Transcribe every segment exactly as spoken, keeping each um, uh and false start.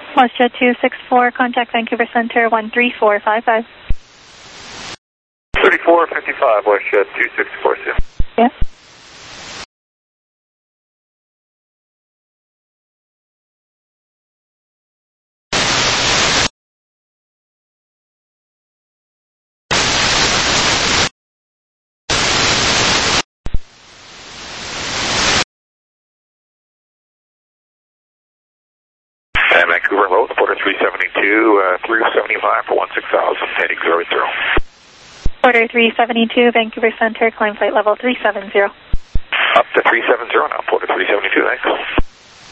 WestJet two six four, contact Vancouver Center one three four five five. thirty-four fifty-five, WestJet two six four, Sim. Yes. And Vancouver Low, Porter three seventy-two, uh, three seventy-five for one six thousand, heading zero zero. Porter three seventy-two, Vancouver Center, climb flight level three seven zero. Up to three seven zero now, Porter three seventy-two, thanks.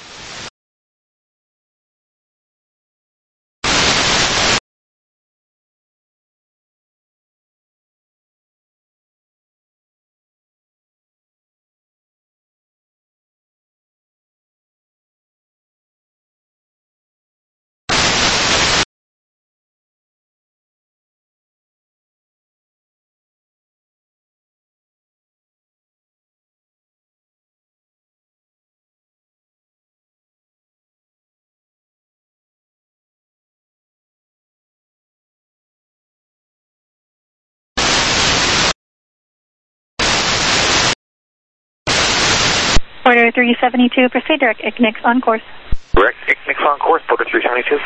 Porter three seventy-two, proceed direct I C N I C on course. Direct I C N I C on course, Porter three seventy-two.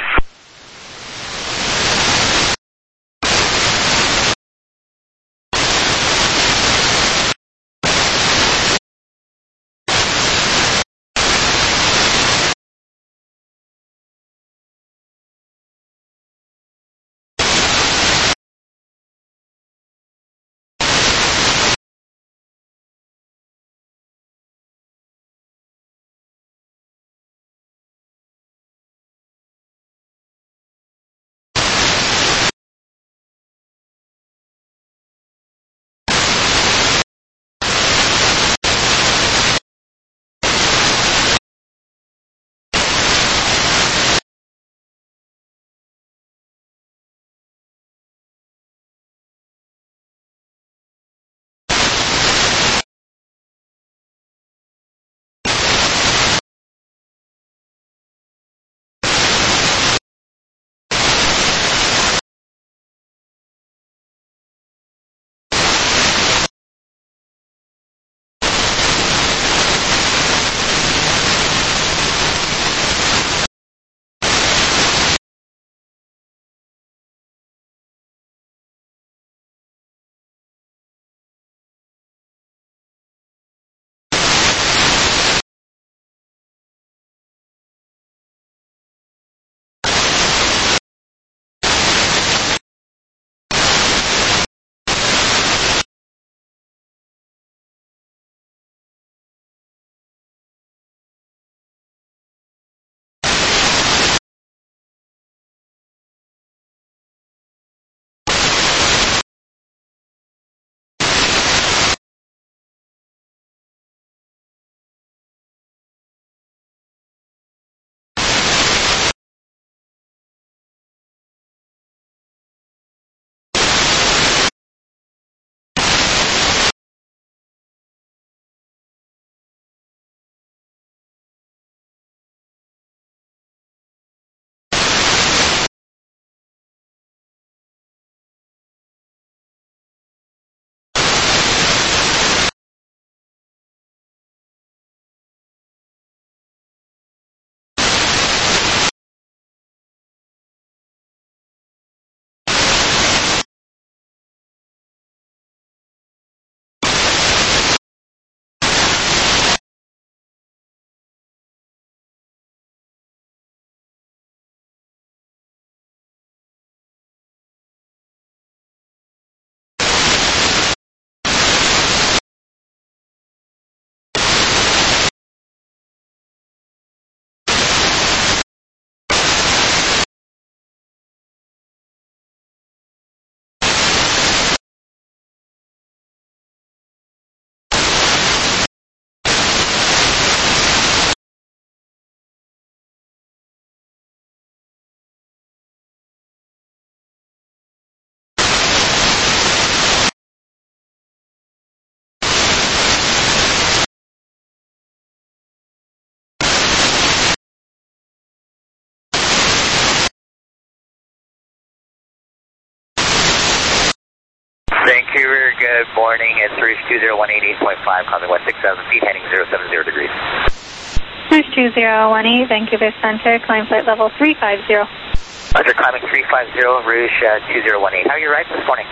Vancouver, good morning. It's Rouge two zero one eight, eight point five, climbing west six thousand feet, heading zero seven zero degrees. Rouge two zero one eight, Vancouver Center, climb flight level three five zero. Roger, climbing three five zero, Rouge uh, two zero one eight. How are your rides this morning?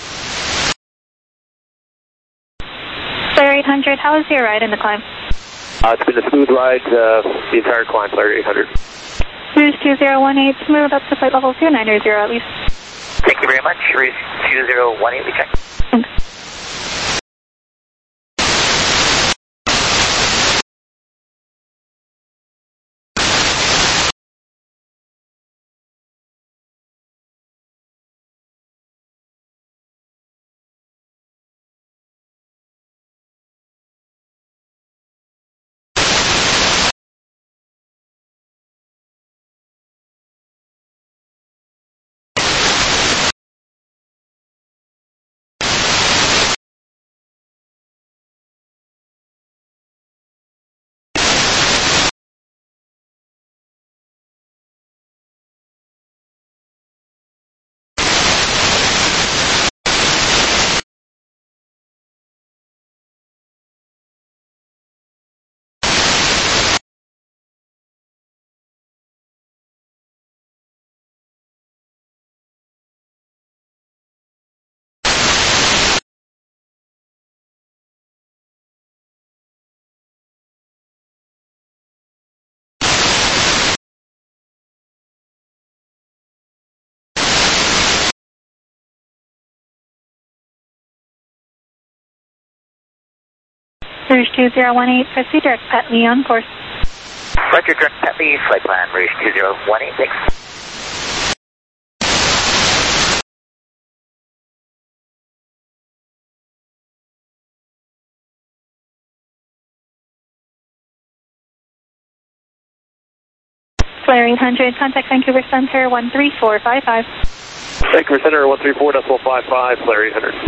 Flare eight hundred, how was your ride in the climb? Uh, it's been a smooth ride, uh, the entire climb, Flare eight hundred. Rouge two zero one eight, smooth up to flight level two nine zero at least. Thank you very much. Rouge two zero one eight, we check. Thanks. Rouge two zero one eight, proceed direct Petley on course. Roger, direct Petley, flight plan, Rouge two zero one eight, thanks. Flare eight hundred, contact Vancouver Center one three four five five. Vancouver Center, one three four point five five, Flare eight hundred.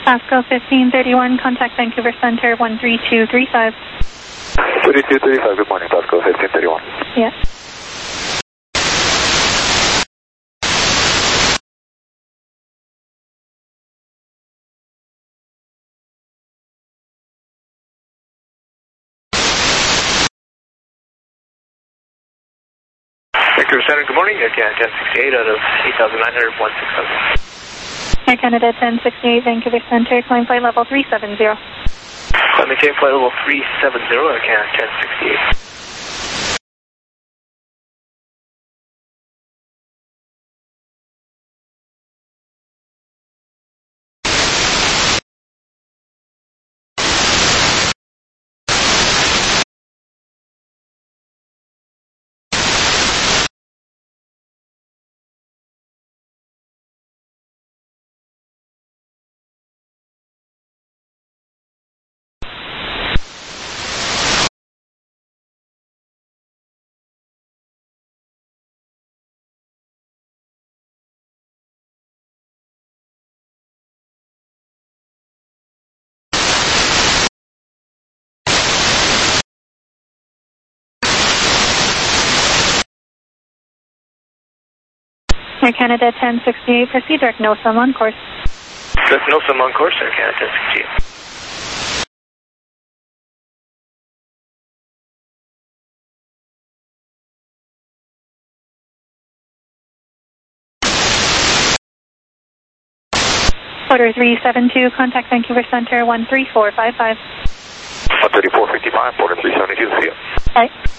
Pasco fifteen thirty-one, contact Vancouver Center one three two three five. three two three five, good morning, Pasco fifteen thirty-one. Yeah. Vancouver Center, good morning. Air Canada ten sixty-eight out of eight thousand nine hundred, one six seven. Air Canada ten sixty-eight, Vancouver Center, climb flight level three seven zero. Climb maintain flight level three seven zero, Air Canada ten sixty-eight. Air Canada ten sixty-eight, proceed direct NOSUM on course. Direct NOSUM on course, Air Canada ten sixty-eight. Order three seven two, contact Vancouver Center one three four five five. one thirty-four fifty-five, order three seventy-two, see you. Bye.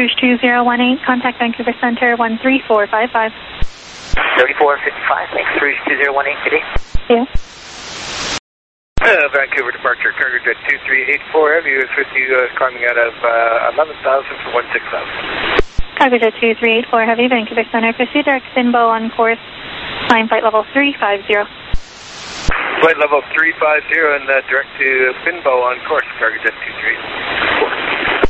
Rouge two zero one eight, contact Vancouver Center one three four five five. thirty-four fifty-five, thanks, Rouge two zero one eight, good day. Yeah. Uh, Vancouver departure, cargo jet two three eight four, heavy is with you, uh, climbing out of uh, eleven thousand for one six thousand. Cargo jet two three eight four Heavy, Vancouver Center, proceed direct Finbo on course, climb flight level three five zero. Flight level three five zero and uh, direct to Finbo on course, cargo jet two three eight four.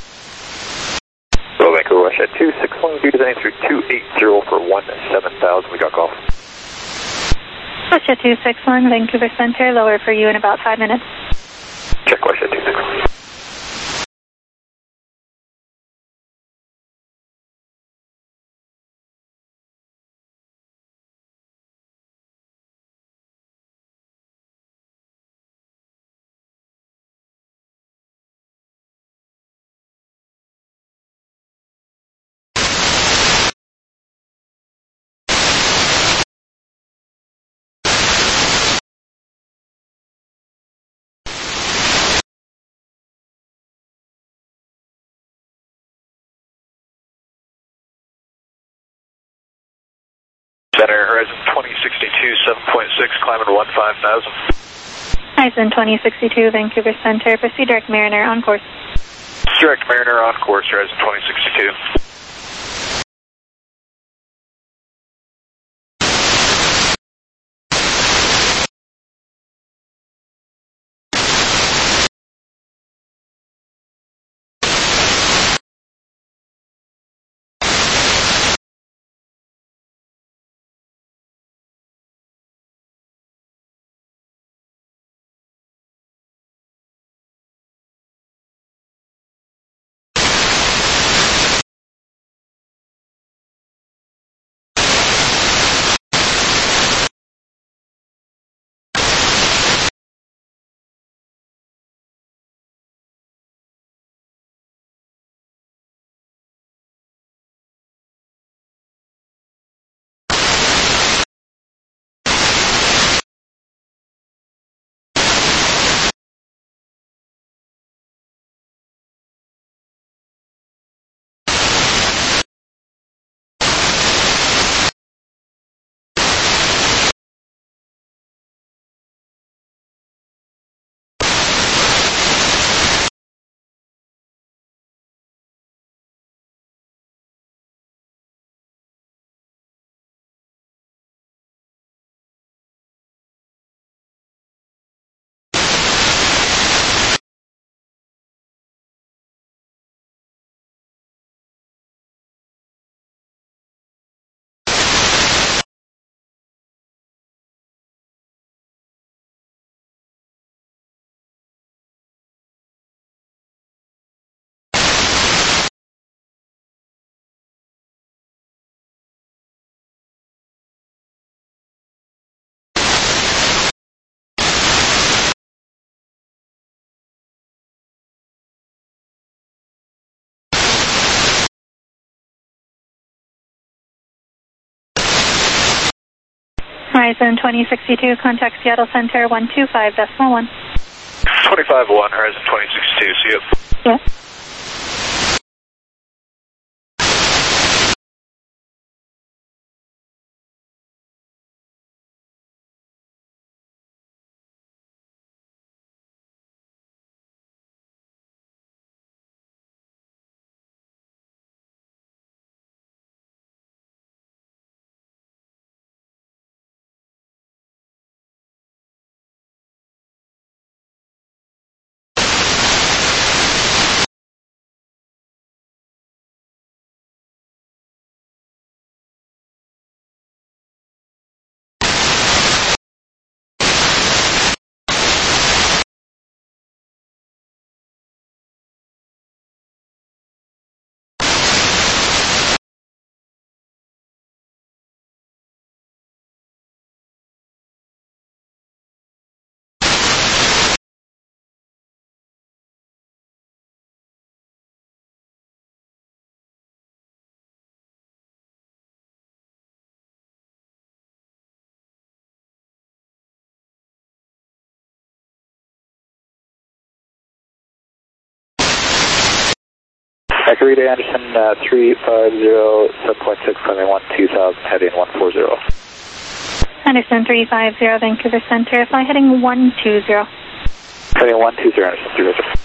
So Vancouver Russia two six one, due descending through two eight zero for one seven thousand, we got golf. Russia two six one, Vancouver Center, lower for you in about five minutes. Check Russia two six one. Center, horizon twenty sixty-two, seven point six, climbing to one five thousand. Horizon twenty sixty-two, Vancouver Center, proceed direct Mariner on course. Direct Mariner on course, horizon twenty sixty-two. Horizon twenty sixty-two, contact Seattle Center one two five decimal one. twenty-five one, horizon twenty sixty-two, see you. Yeah. Margarita Anderson, uh, three five zero, seven point six, climbing one two thousand, heading one four zero. Anderson three five zero, Vancouver Center, fly heading one two zero. Heading one two zero, Anderson three five zero.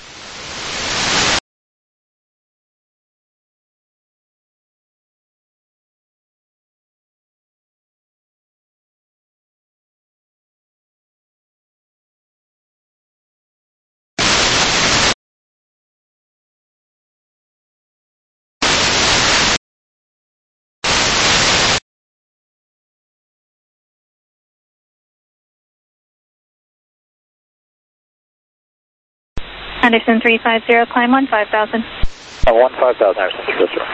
Anderson three five zero, climb one five thousand. Uh, one five thousand, Anderson three five zero.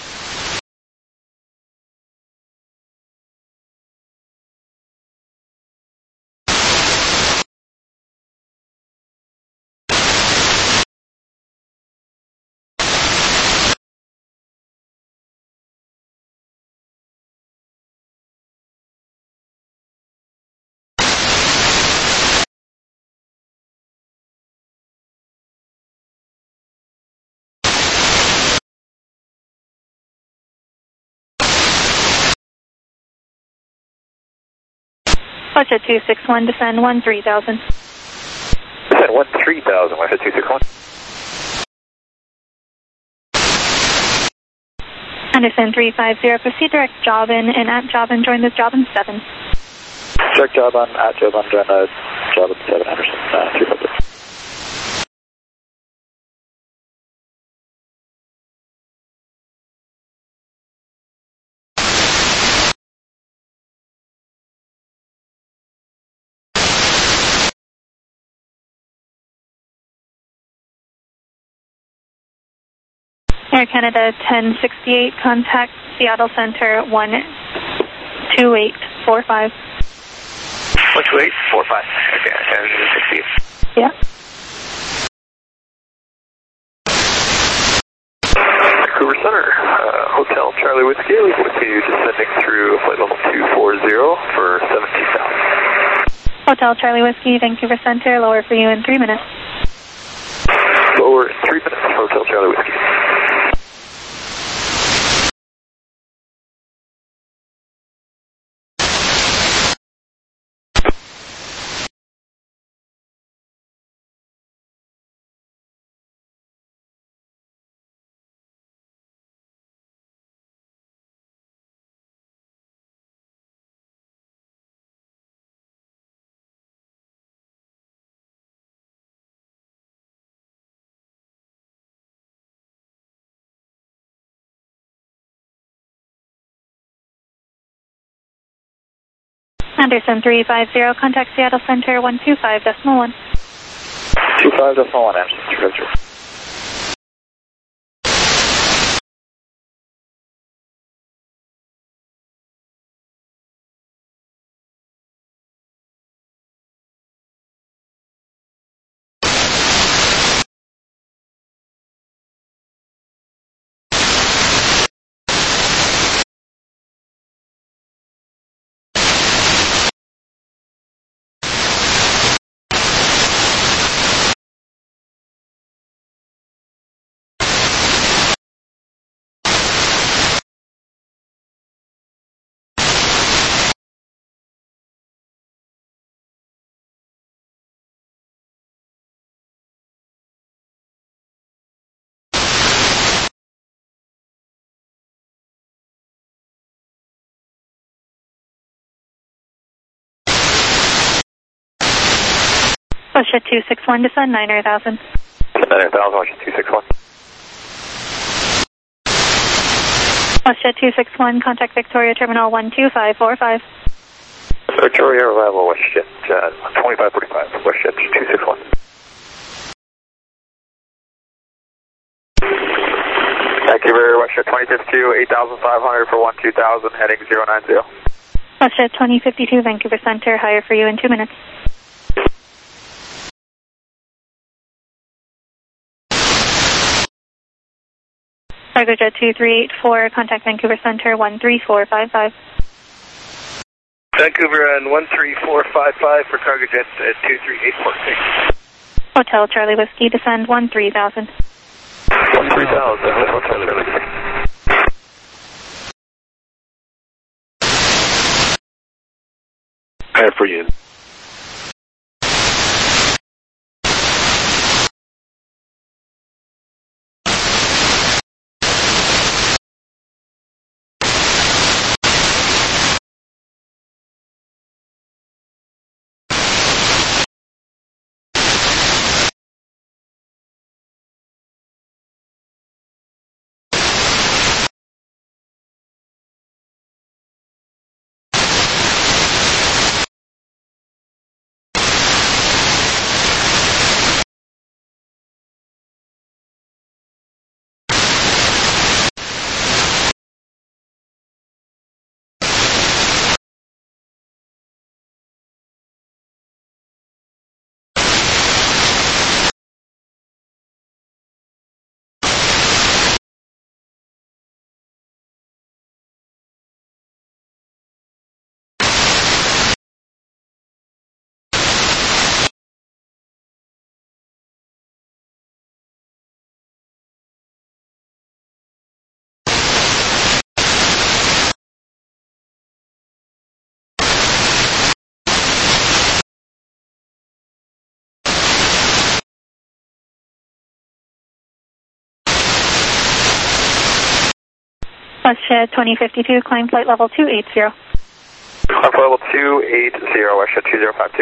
Watch two six one, descend one three thousand. Descend one three thousand, watch two six one. Anderson three five zero, proceed direct Jobbin, and at Jobbin, join this Jobbin seven. Direct Jobbin, at Jobbin, join the Jobbin seven, Anderson uh, three five zero. Air Canada ten sixty-eight, contact Seattle Center one two eight four five. one two eight four five, okay, ten sixty-eight. Yeah. Vancouver Center, uh, Hotel Charlie Whiskey, we continue descending through flight level two four zero for seventeen thousand. Hotel Charlie Whiskey, Vancouver Center, lower for you in three minutes. Lower in three minutes, Hotel Charlie Whiskey. Anderson three five zero, contact Seattle Center one two five decimal one. two five decimal one, Anderson three five zero. Osha two six one, descend nine thousand. nine thousand, Osha two six one. Osha two six one, contact Victoria Terminal one two five four five. Victoria arrival, WestJet uh, twenty-five forty-five, WestJet two six one. Vancouver, WestJet twenty fifty-two, eight thousand five hundred for one two thousand, heading zero nine zero. WestJet twenty fifty-two, Vancouver Center, higher for you in two minutes. Cargojet two three eight four, contact Vancouver Center one three four five five. Vancouver and one three four five five for Cargojet at two three eight four six. Hotel Charlie Whiskey, descend one three thousand. three thousand, Hotel Charlie Whiskey. Air for you. WestJet twenty fifty-two, climb flight level two eighty. Climb flight level two eighty, WestJet two zero five two.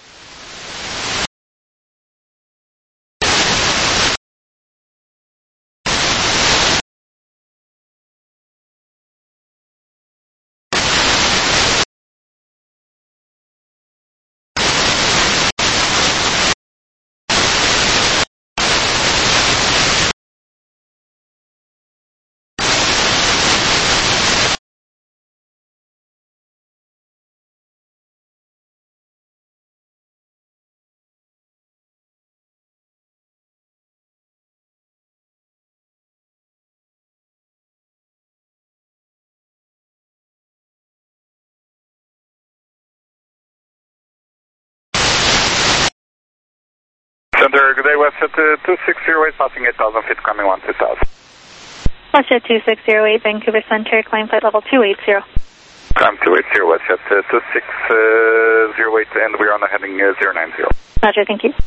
Center, good day, WestJet two six zero eight, passing eight thousand feet, coming one two thousand. WestJet two six zero eight, Vancouver Center, climb flight level two eighty. Climb two eighty, WestJet uh, two six zero eight, and we are on the heading uh, zero nine zero. Roger, thank you.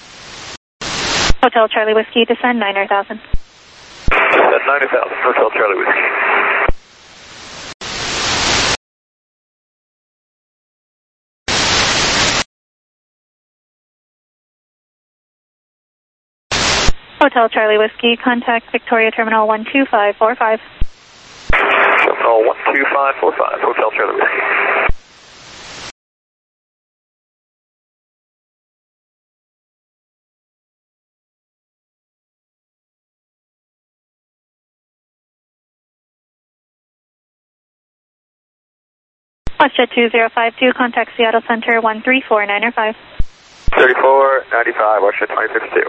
Hotel Charlie Whiskey, descend nine thousand. Descend nine thousand, Hotel Charlie Whiskey. Hotel Charlie Whiskey, contact Victoria Terminal one two five four five. Terminal one two five four five, Hotel Charlie Whiskey. WestJet two zero five two, contact Seattle Center one three four nine five. thirty-four ninety-five, WestJet twenty fifty-two.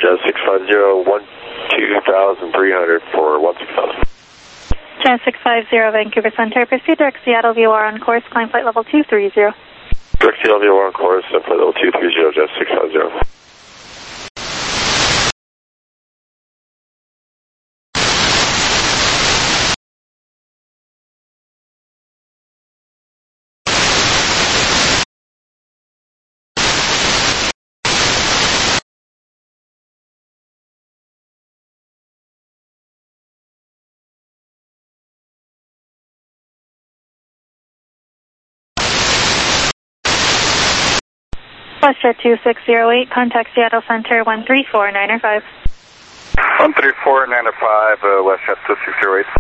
Jazz six five zero, one two thousand three hundred for one six thousand. Jazz six five zero, Vancouver Center. Proceed direct Seattle, V O R on course, climb flight level two three zero. Direct Seattle, V O R on course, flight level two three zero, Jazz six five zero. WestJet two six zero eight, contact Seattle Center one three four nine er five. one three four nine er five, uh, WestJet two six zero eight.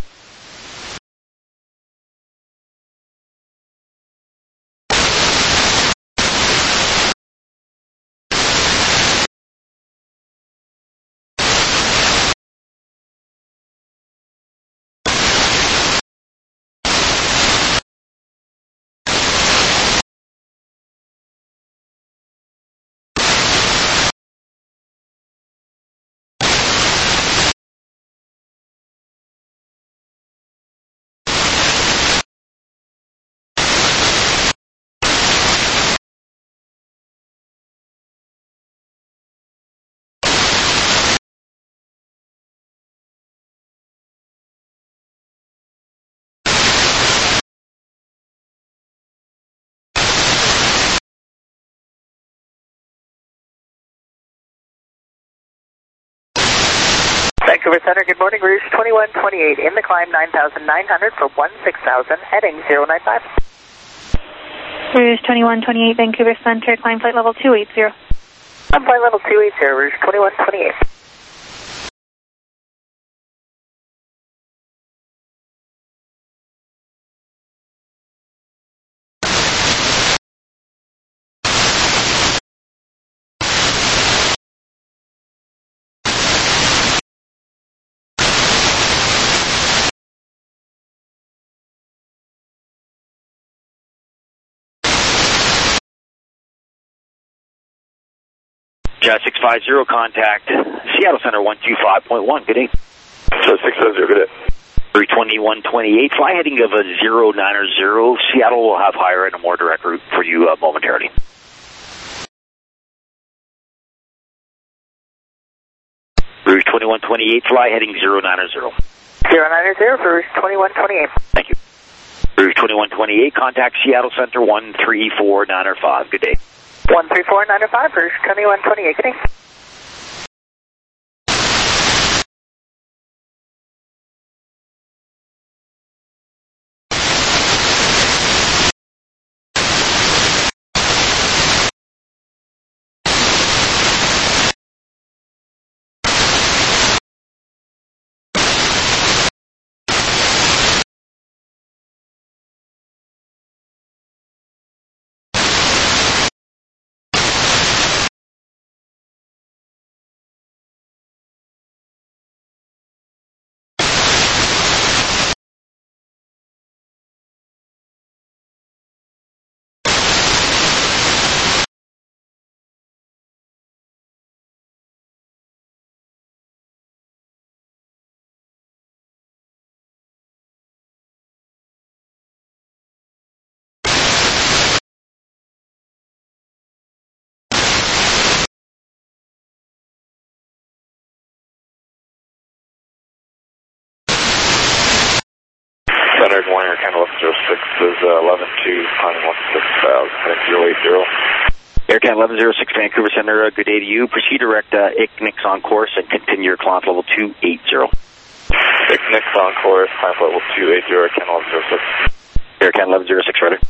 Vancouver Center, good morning. Rouge twenty-one twenty-eight in the climb nine thousand nine hundred for one six thousand, heading zero nine five. Rouge twenty-one twenty-eight, Vancouver Center, climb flight level two eight zero. I'm flight level two eight zero, Rouge twenty-one twenty-eight. Jazz six five zero, contact Seattle Center one two five point one. Good day. Jazz six five zero, good day. three twenty-one twenty-eight, fly heading of a zero niner zero. Seattle will have higher and a more direct route for you uh, momentarily. Rouge twenty-one twenty-eight, fly heading zero niner zero. zero niner zero for Rouge twenty-one twenty-eight. Thank you. Rouge twenty-one twenty-eight, contact Seattle Center one three four nine er five. Good day. one three four nine er five, Rouge twenty-one twenty-eight. Good day. Center, good morning, Air Canada eleven zero six is uh, eleven two, climbing one six thousand, heading zero eight zero. Air Canada eleven zero six, Vancouver Center, uh, good day to you. Proceed direct uh, I C N I X on course and continue your climb level two eight zero. I C N I X on course, climb level two eight zero, Air Canada eleven zero six. Air Canada eleven zero six, ready.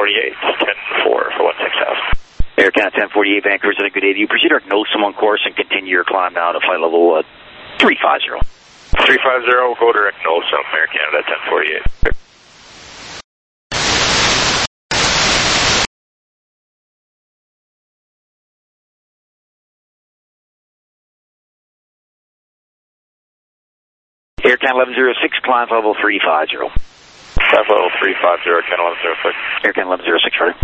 forty-eight, ten four for one six thousand. Air Canada ten forty-eight, Vancouver Center, good day to you. Proceed direct NOSAM on course and continue your climb now to flight level uh, three five zero. three five zero, go direct NOSAM, Air Canada ten forty-eight. Air Canada eleven zero six, climb level three five zero. Climb level three five zero, Canada eleven zero six. Air Canada eleven zero six, ready.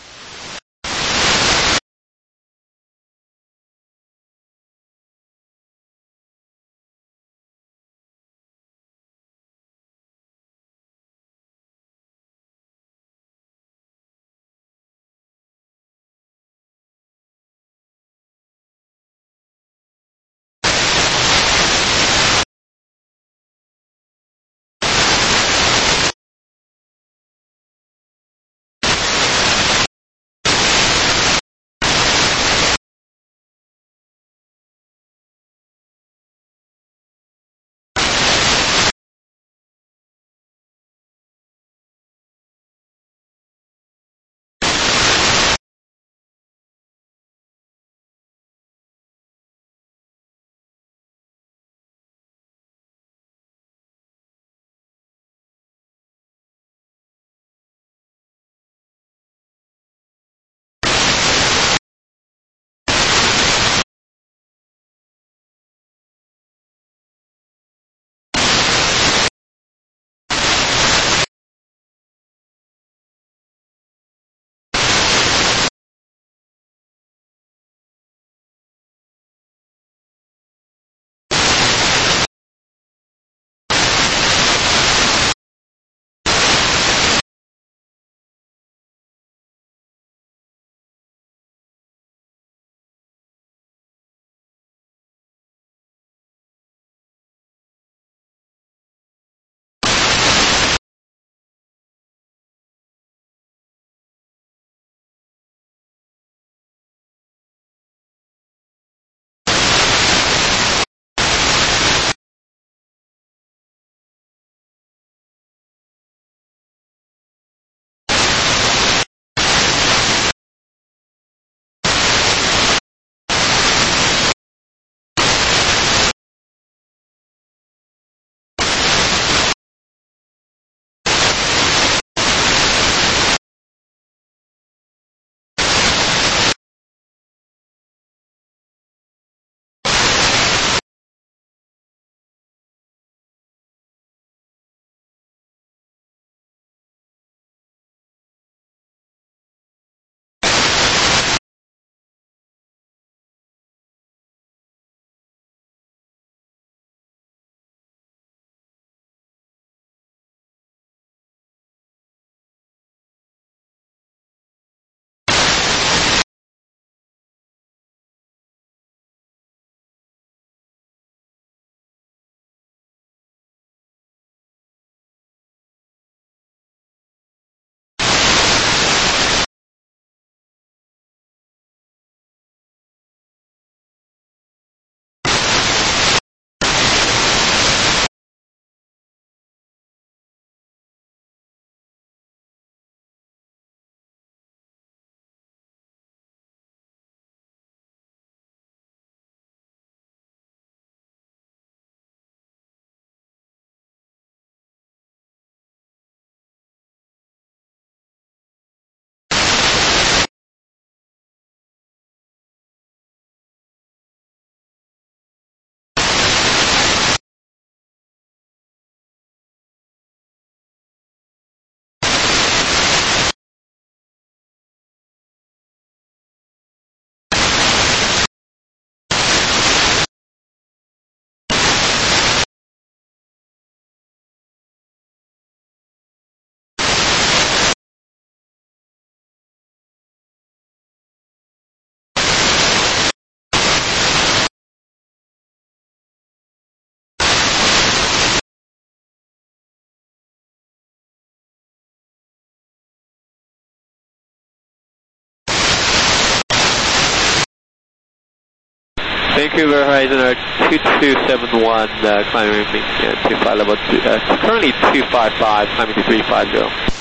Vancouver Horizon Earth two two seven one, uh, climbing uh, to flight level two, uh, currently two five five, climbing to three five zero.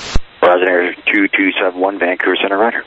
Verizon Air two two seven one, Vancouver Center, roger.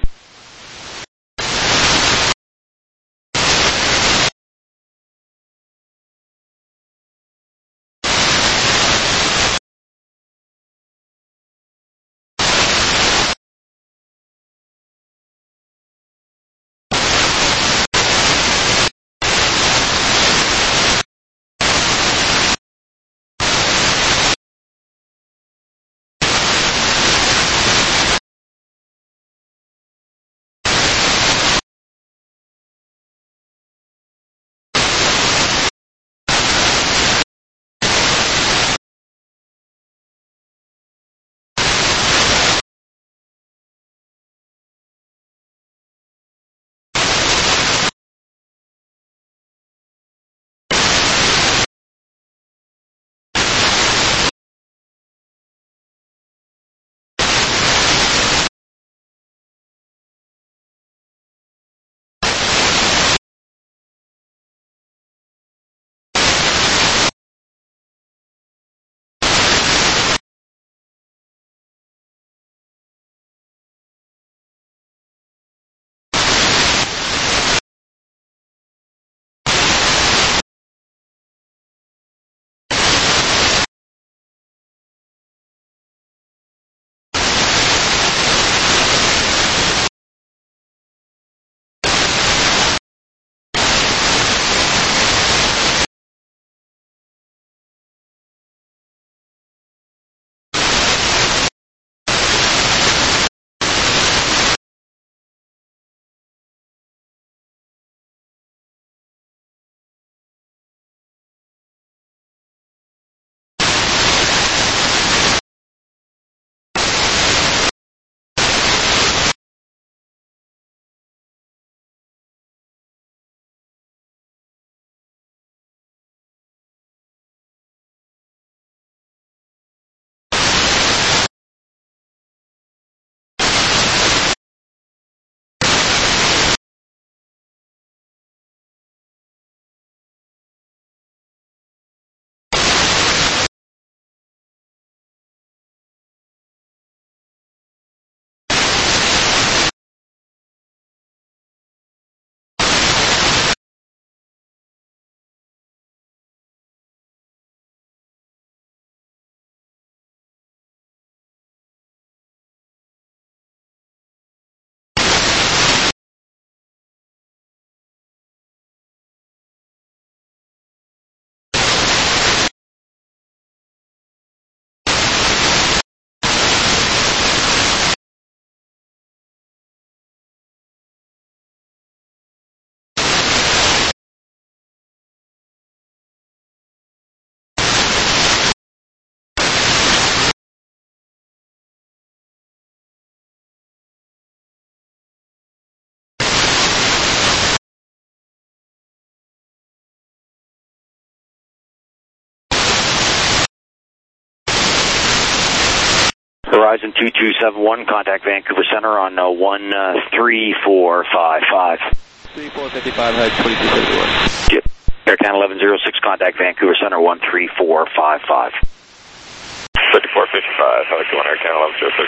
Verizon two two seven one, contact Vancouver Center on uh, one three four five five. three four five five, height twenty-two seventy-one. Yep. Air Canada eleven oh six, contact Vancouver Center one three four five five. fifty-four fifty-five, Helic one, Air Canada eleven oh six.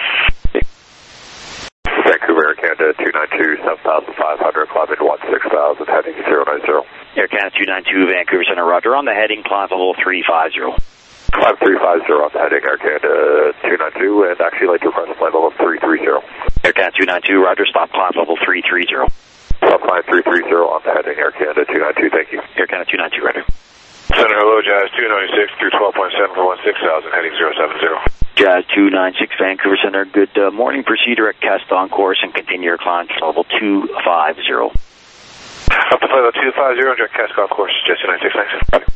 Vancouver, Air Canada two nine two, seven thousand five hundred, climbing one six thousand, heading zero nine zero. Air Canada two nine two, Vancouver Center, roger. On the heading, climb level three five zero. Climb three five zero on the heading, Air Canada two nine two, and actually like to request flight level three three zero. Air Canada two nine two, roger, stop climb level three three zero. Stop climb three three zero on the heading, Air Canada two nine two, thank you. Air Canada two nine two, roger. Center, hello, Jazz two ninety-six through twelve point seven for one six thousand, heading zero seven zero. Jazz two nine six, Vancouver Center, good uh, morning, proceed direct cast on course and continue your climb to level two five zero. Up to flight level two five zero, direct cast off course, Jazz two nine six, thanks.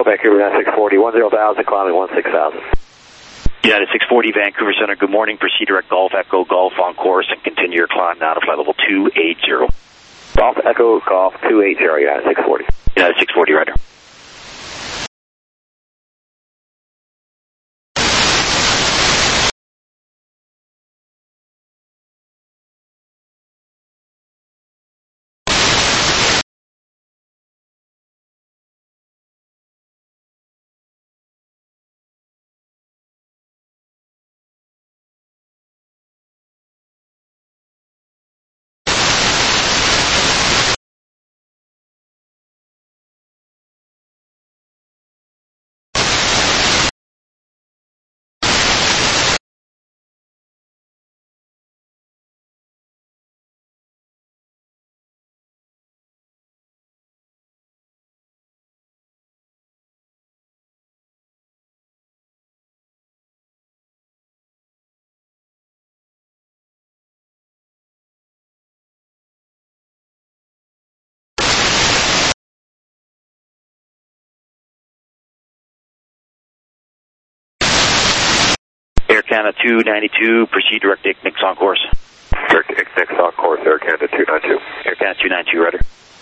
Vancouver nine six forty, one zero thousand, climbing one six thousand. United six forty, Vancouver Center, good morning. Proceed direct Golf Echo Golf on course and continue your climb now to flight level two eighty. Golf Echo Golf two eighty, United six forty. United six forty, Ryder. Air Canada two ninety-two, proceed direct I C N I C on course. Direct I C N I C on course, Air Canada two ninety-two. Air Canada two ninety-two, Ryder.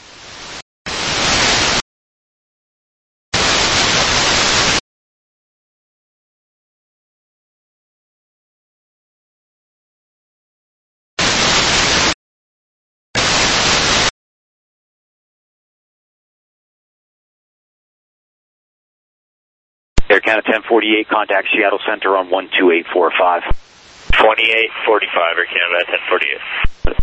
Air Canada ten forty-eight, contact Seattle Center on one two eight four five. twenty-eight forty-five, Air Canada ten forty-eight.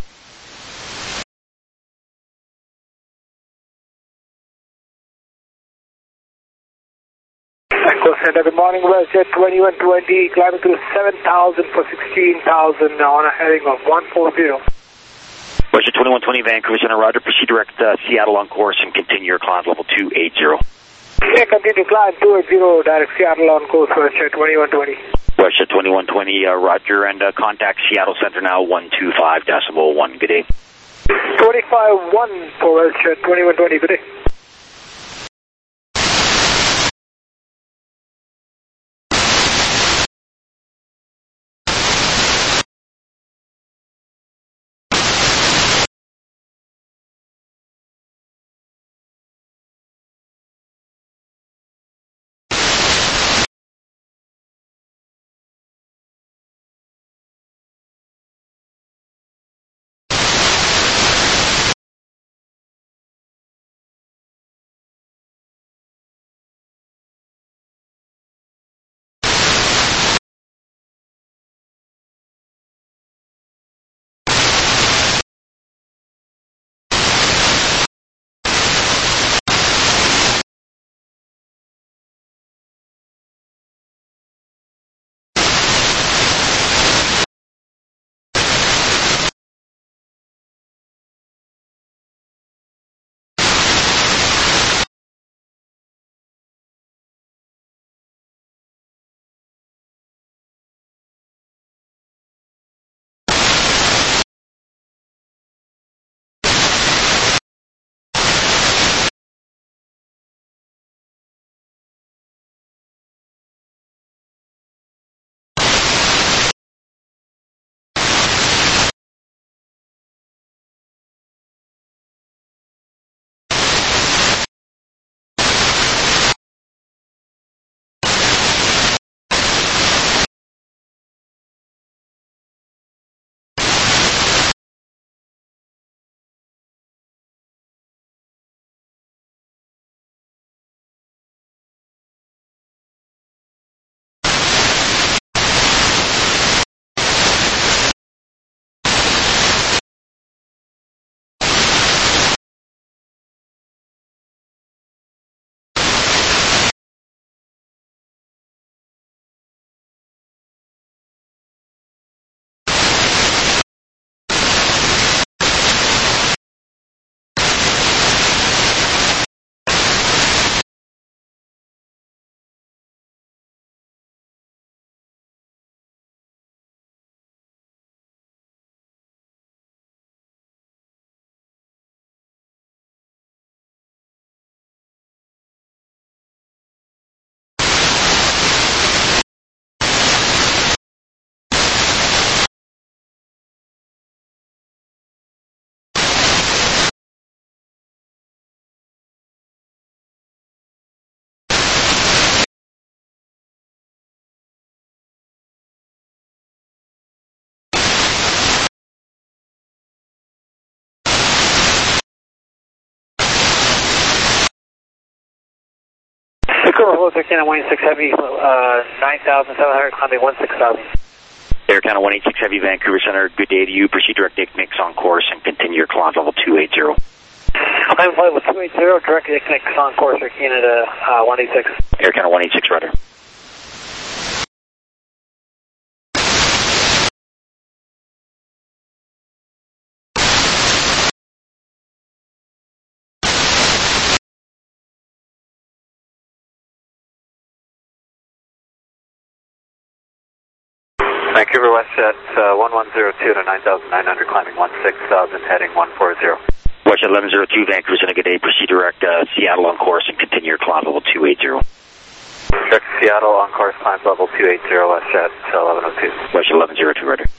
Echo Center, good morning, WestJet twenty-one twenty, climbing through seven thousand for sixteen thousand on a heading of one forty. WestJet twenty-one twenty, Vancouver Center, Roger. Proceed direct uh, Seattle on course and continue your climb level two eighty. Yeah, continue climb two eighty, direct Seattle on course, WestJet twenty-one twenty. WestJet twenty-one twenty, uh, Roger, and uh, contact Seattle Center now one two five decimal one. Good day. twenty-five one for WestJet twenty-one twenty, good day. Vancouver, hold Air Canada one eighty-six Heavy, uh, nine thousand seven hundred, climbing one six thousand. Air Canada one eighty-six Heavy, Vancouver Center, good day to you. Proceed direct Ignix on course and continue your climb level two eighty. Climb level two eighty, direct Ignix on course, Air Canada uh, one eighty-six. Air Canada one eighty-six, rudder. Vancouver Westjet uh, one one zero two to nine thousand nine hundred, climbing one six thousand, heading one four zero. Westjet eleven zero two, Vancouver Center, good day. Proceed direct uh, Seattle on course and continue your climb level two eighty. Direct Seattle on course, climb level two eighty, Westjet eleven oh two. Westjet eleven zero two, rudder.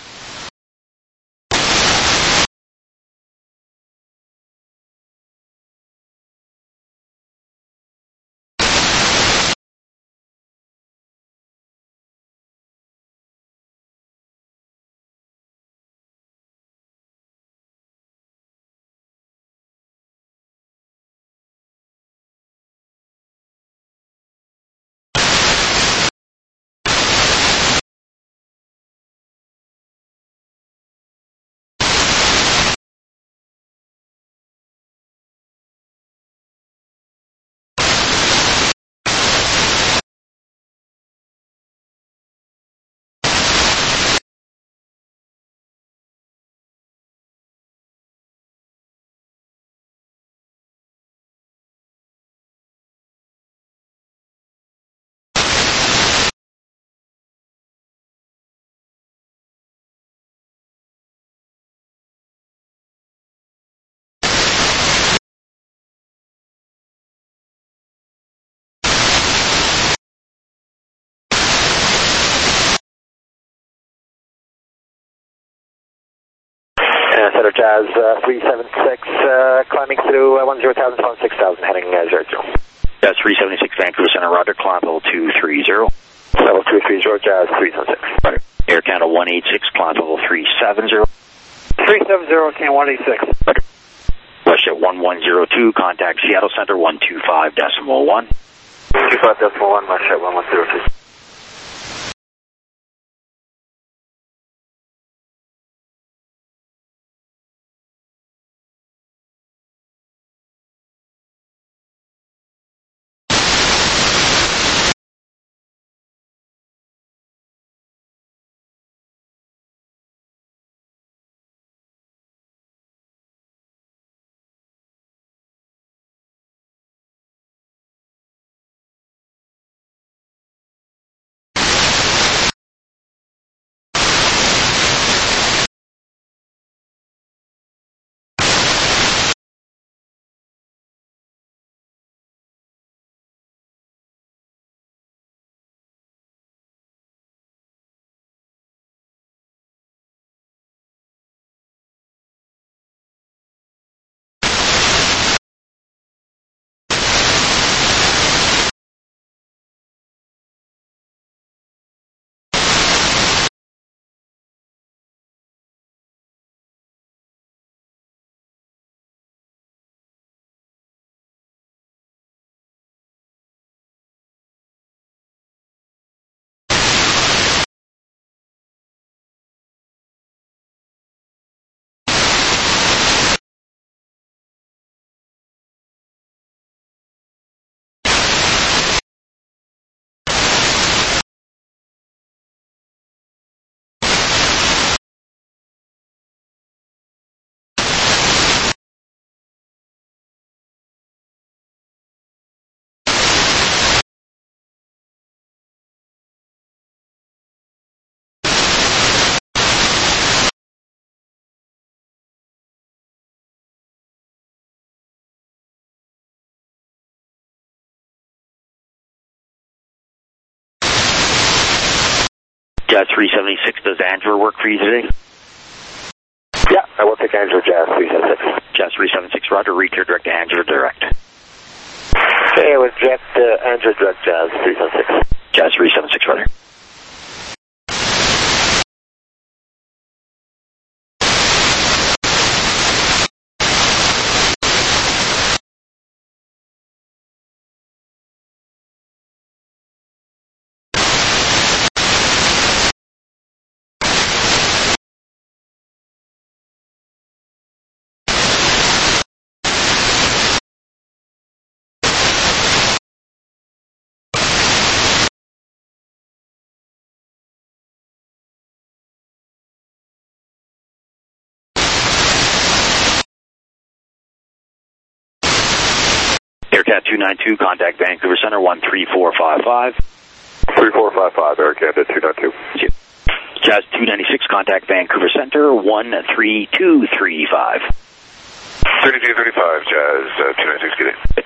Uh, Center Jazz uh, three seven six, uh, climbing through uh, one zero thousand, one six thousand, heading uh, zero zero. Jazz three seventy-six, Vancouver Center, rudder, climb level two thirty. Level two three zero, Jazz three seven six. Rudder. Air Canada one eighty-six, climb level three seventy. three seventy, Canada one eighty-six. Rudder. Westjet one one zero two, contact Seattle Center one two five decimal one. two five decimal one, Westjet one one zero two. Jazz three seventy-six, does Andrew work for you today? Yeah, I will take Andrew Jazz three seven six. Jazz three seventy-six, rudder, reach your direct to Andrew direct. Okay, with Jet uh, Andrew direct Jazz three seven six. Jazz three seventy-six, rudder. Cat two nine two, contact Vancouver Center one three four five five. three four five five, Air Canada two nine two. Jazz two ninety-six, contact Vancouver Center one three two three five. thirty-two thirty-five, Jazz uh, two ninety-six, good day.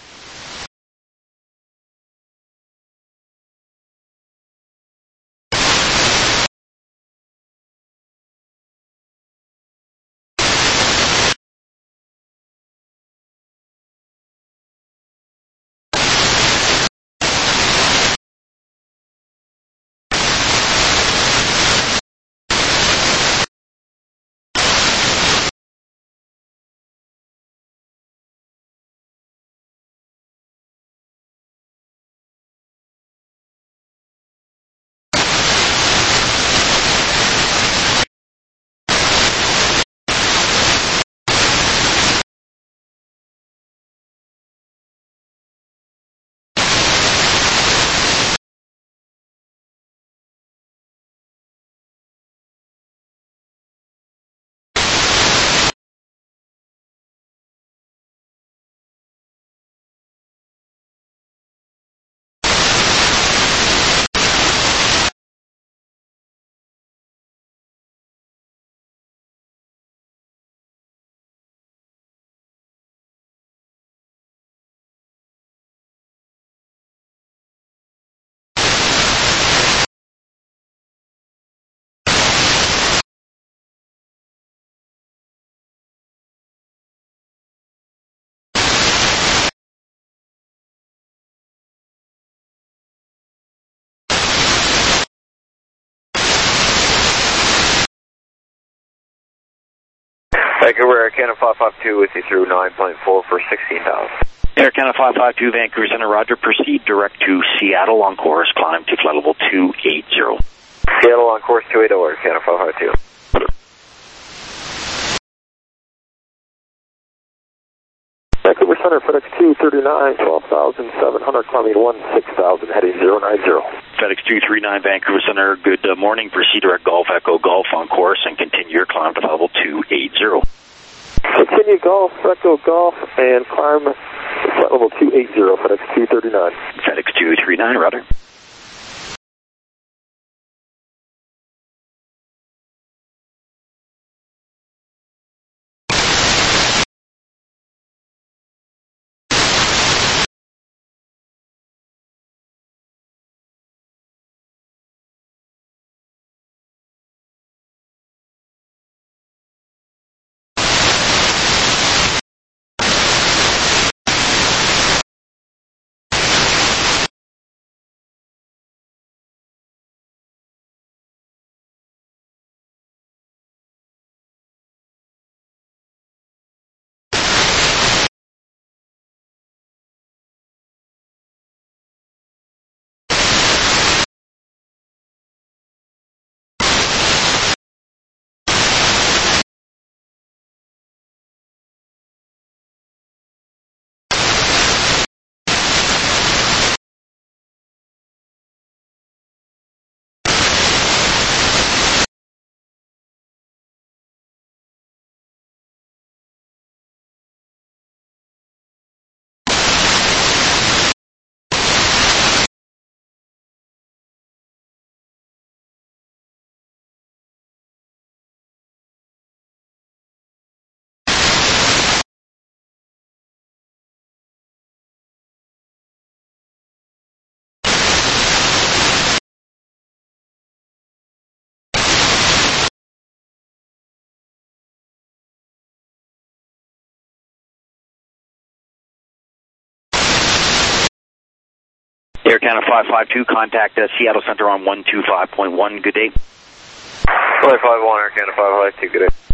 Vancouver, Air Canada five five two with you through nine point four for sixteen thousand. Air Canada five five two, Vancouver Center, roger. Proceed direct to Seattle on course, climb to flight level two eighty. Seattle on course two eighty, Air Canada five five two. Vancouver Center, FedEx two thirty-nine, twelve thousand seven hundred, climbing one six thousand, heading zero nine zero. FedEx two thirty-nine, Vancouver Center, good uh, morning. Proceed direct Golf Echo Golf on course and continue your climb to level two eighty. Continue Golf, Echo Golf, and climb flight level two eighty, FedEx two thirty-nine. FedEx two thirty-nine, roger. Air Canada five five two, contact uh, Seattle Center on one two five point one, good day. five five one, Air Canada five five two, good day.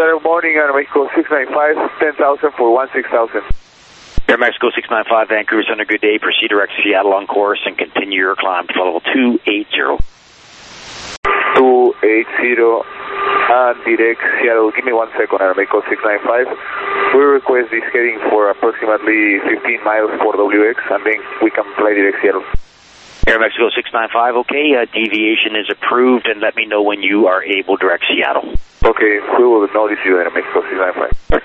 Saturday morning, Air Mexico six nine five, ten thousand for one six thousand. Air Mexico six nine five, Vancouver Center, good day. Proceed direct Seattle on course and continue your climb to level two eighty. two eighty and direct Seattle. Give me one second, Air Mexico six nine five. We request this heading for approximately fifteen miles for W X, and then we can fly direct Seattle. Air Mexico six nine five, okay, uh, deviation is approved, and let me know when you are able direct Seattle. Okay, we will notice you, Air Mexico six nine five.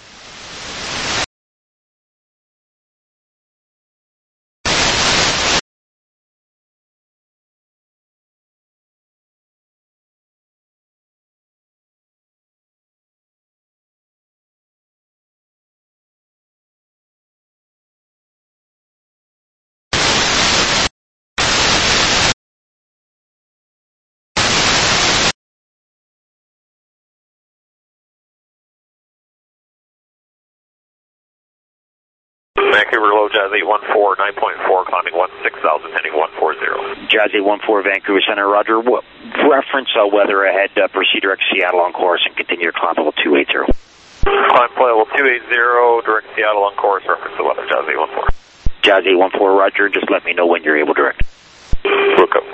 Vancouver, low Jazz eight one four, nine point four, climbing one six thousand, heading one forty. Jazz eight one four, Vancouver Center, roger. What, reference uh, weather ahead, uh, proceed direct Seattle on course and continue your climb level two eighty. Climb flight level two eighty, direct Seattle on course, reference the weather, Jazz eight one four. Jazz eight one four, roger, just let me know when you're able direct. Look up.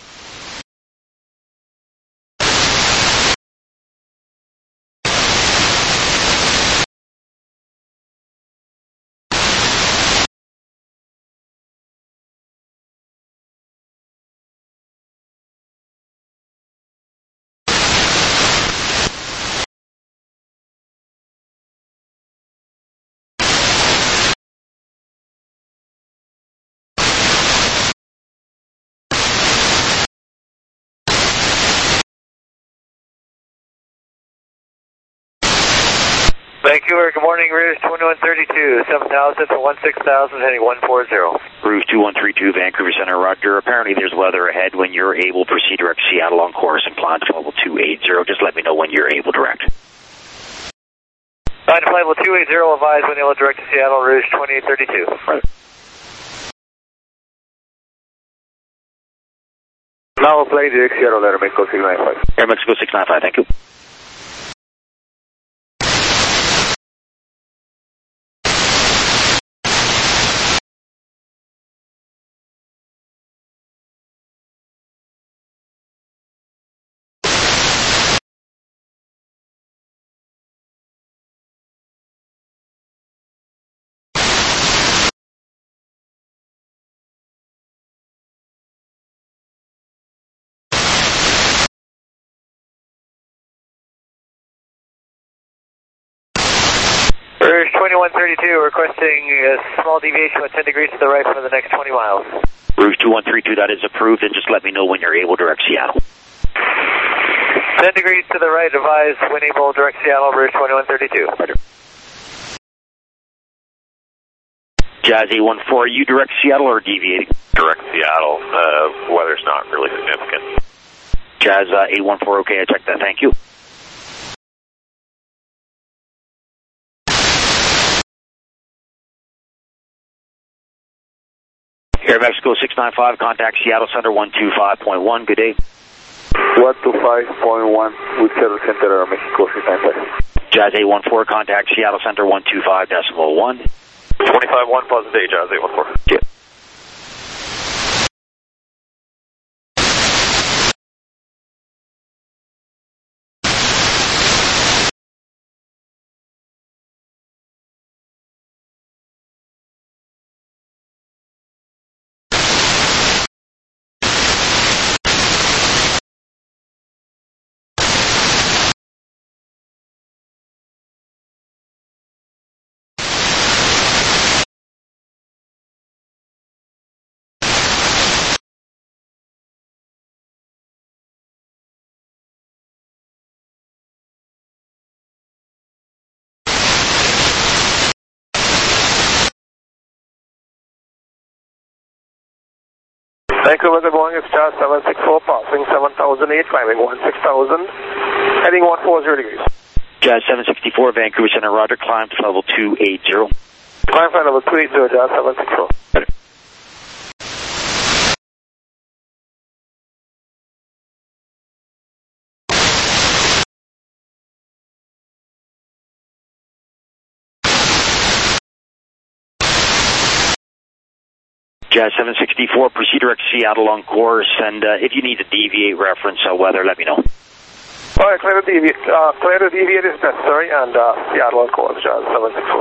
Vancouver, good morning, Rouge twenty-one thirty-two, seven thousand for one six thousand, heading one forty. Rouge two one three two, Vancouver Center, roger. Apparently there's weather ahead. When you're able, proceed direct Seattle on course and climb to level two eighty. Just let me know when you're able direct. Line to flight level two eighty, advise when able direct to Seattle, Rouge twenty-eight thirty-two. Right. Now fly direct Seattle, Air Mexico six nine five. Air Mexico six nine five, thank you. Rouge twenty-one thirty-two, requesting a small deviation with ten degrees to the right for the next twenty miles. Rouge two one three two, that is approved, and just let me know when you're able direct Seattle. ten degrees to the right, advise when able direct Seattle, Rouge twenty-one thirty-two. Roger. Jazz eight one four, are you direct Seattle or deviating? Direct Seattle, uh, weather's not really significant. Jazz uh, eight one four, okay, I checked that, thank you. Air Mexico six nine five, contact Seattle Center one two five point one, good day. one two five point one with Seattle Center, Air Mexico six nine five. Jazz eight one four, contact Seattle Center one two five decimal one. twenty-five one, positive day, Jazz eight one four. Yeah. Vancouver, good morning, it's Jazz seven six four, passing seven thousand eight, climbing one six thousand, heading one forty degrees. Jazz seven sixty-four, Vancouver Center, roger, climb to level two eighty. Climb flight level two eighty, Jazz seven six four. Jazz seven sixty-four, proceed direct Seattle on course, and uh, if you need to deviate reference uh, weather, let me know. All right, clear to deviate, uh, clear to deviate is necessary, and uh, Seattle on course, Jazz seven sixty-four.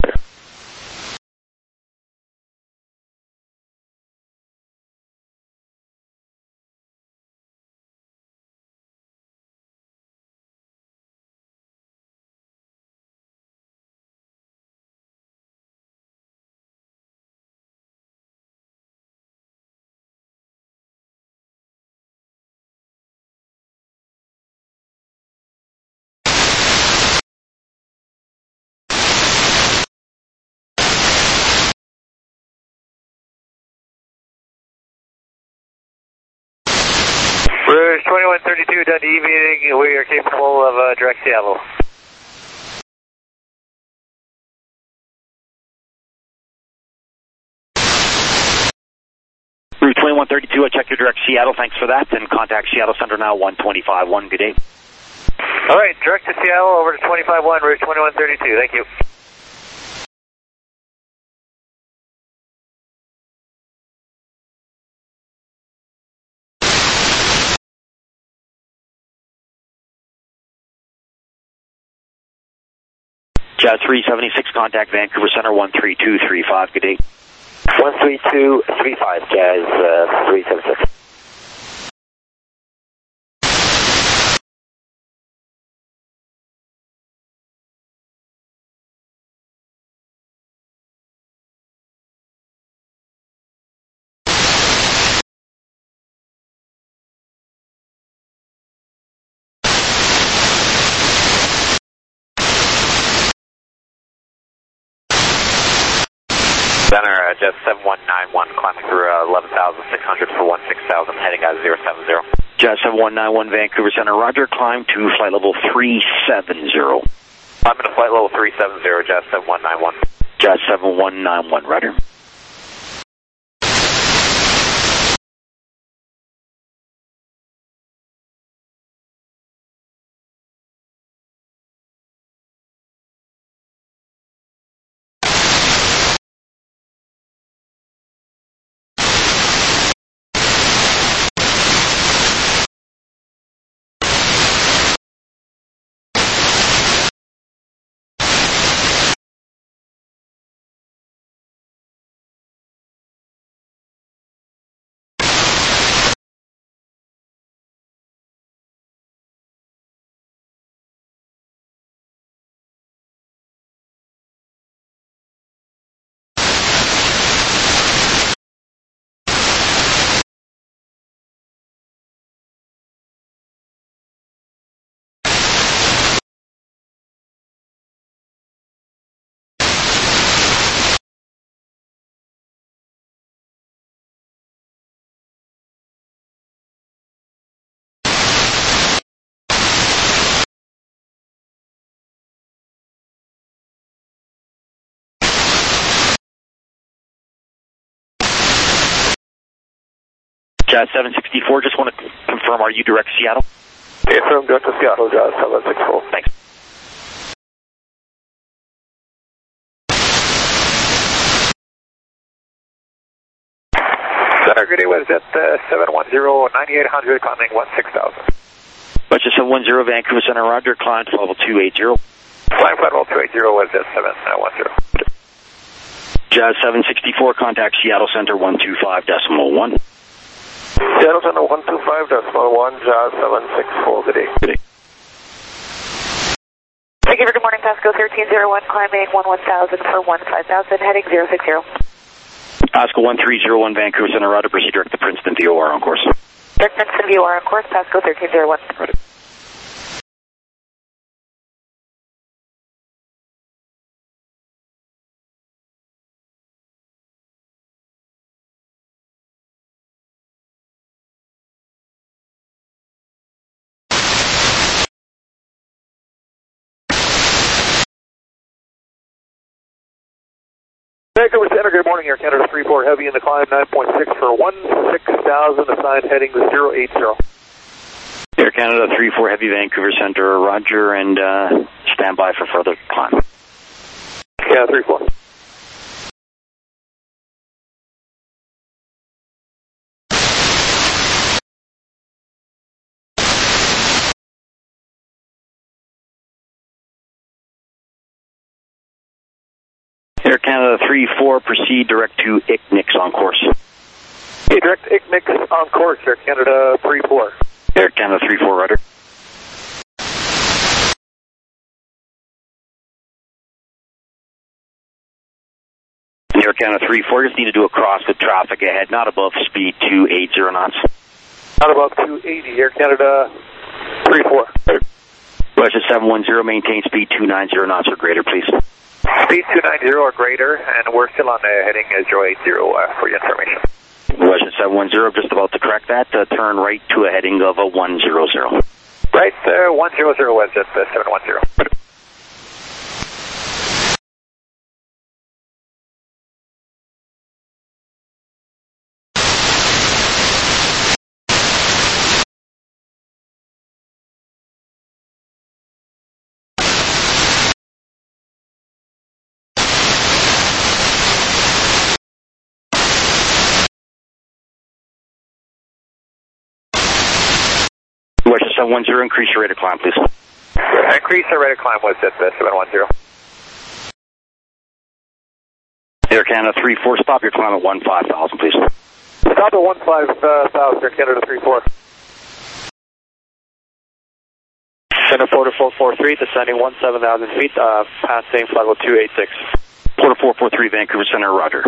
Rouge twenty-one thirty-two, done deviating. We are capable of uh, direct Seattle. Rouge twenty-one thirty-two, I checked your direct Seattle. Thanks for that. And contact Seattle Center now, one twenty-five one. Good day. All right, direct to Seattle over to twenty-five one, Rouge twenty-one thirty-two. Thank you. Jazz three seventy-six, contact Vancouver Center, one three two three five. Good day. one three two three five, Jazz uh, three seventy-six. Center, uh, Jazz seven one nine one, climbing through uh, eleven thousand six hundred for one six thousand, heading out zero seven zero. Jazz seven one nine one, Vancouver Center, roger, climb to flight level three seven zero. I'm in a flight level three seven zero, Jazz seven one nine one. Jazz seven one nine one, roger. Jazz seven sixty-four, just want to confirm, are you direct Seattle? Yes, sir, I'm direct to Seattle, Jazz seven sixty-four. Thanks. Center, good day, WestJet uh, seven one zero, ninety-eight hundred, climbing one six thousand. WestJet seven one zero, Vancouver Center, roger, climb to level two eighty. Climb flight level two eighty, WestJet seven one zero. Jazz seven sixty-four, contact Seattle Center, one two five decimal one. Seattle Center one two five decimal one, Jazz seven six four, good day. Good day. Thank you for good morning, Pasco thirteen zero one, climbing one one thousand for one five thousand, heading zero six zero. Pasco one three zero one, Vancouver Center, roger, proceed direct to Princeton, V O R on course. Direct Princeton, V O R on course, Pasco thirteen zero one. Roger. Vancouver Center, good morning, Air Canada three four Heavy in the climb, nine point six for one six thousand, assigned heading zero eight zero. Air Canada three four Heavy, Vancouver Center, roger, and uh, stand by for further climb. Yeah, three four. Air Canada three four, proceed direct to I C N I C on course. Okay, direct I C N I C on course, Air Canada three four. Air Canada three four, rudder. Air Canada three four, just need to do a cross with traffic ahead, not above speed two eighty knots. Not above two eighty, Air Canada three four. Russia seven one zero, maintain speed two ninety knots or greater, please. Speed two ninety or greater, and we're still on the heading zero eight zero uh, for your information. Russia seven one zero, just about to correct that, uh, turn right to a heading of a one zero zero. Right, uh, one zero zero was at uh, seven one zero. Russia seven one zero, increase your rate of climb, please. Increase the rate of climb was at uh, seven one zero. Air Canada three four, stop your climb at one five thousand, please. Stop at one five thousand, Air Canada three four. Center Porter four four three, descending one seven thousand feet, uh, passing flight level two eight six. Porter four four three, Vancouver Center, roger.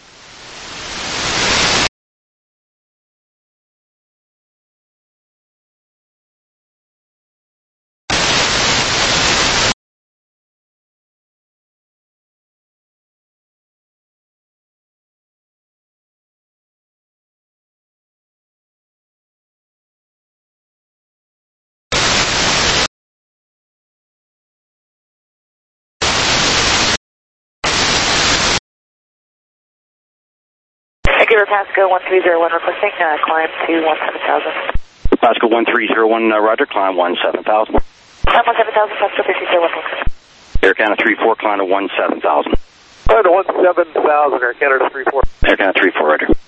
Vancouver Pasco one three zero one requesting uh, climb to one seven thousand. Pasco one three zero one, uh, roger, climb one seven thousand. Climb one seven thousand, Pasco three three zero one. Air Canada three four, climb to one seven thousand. Climb to one seven thousand, Air Canada three four. Air Canada three four, roger.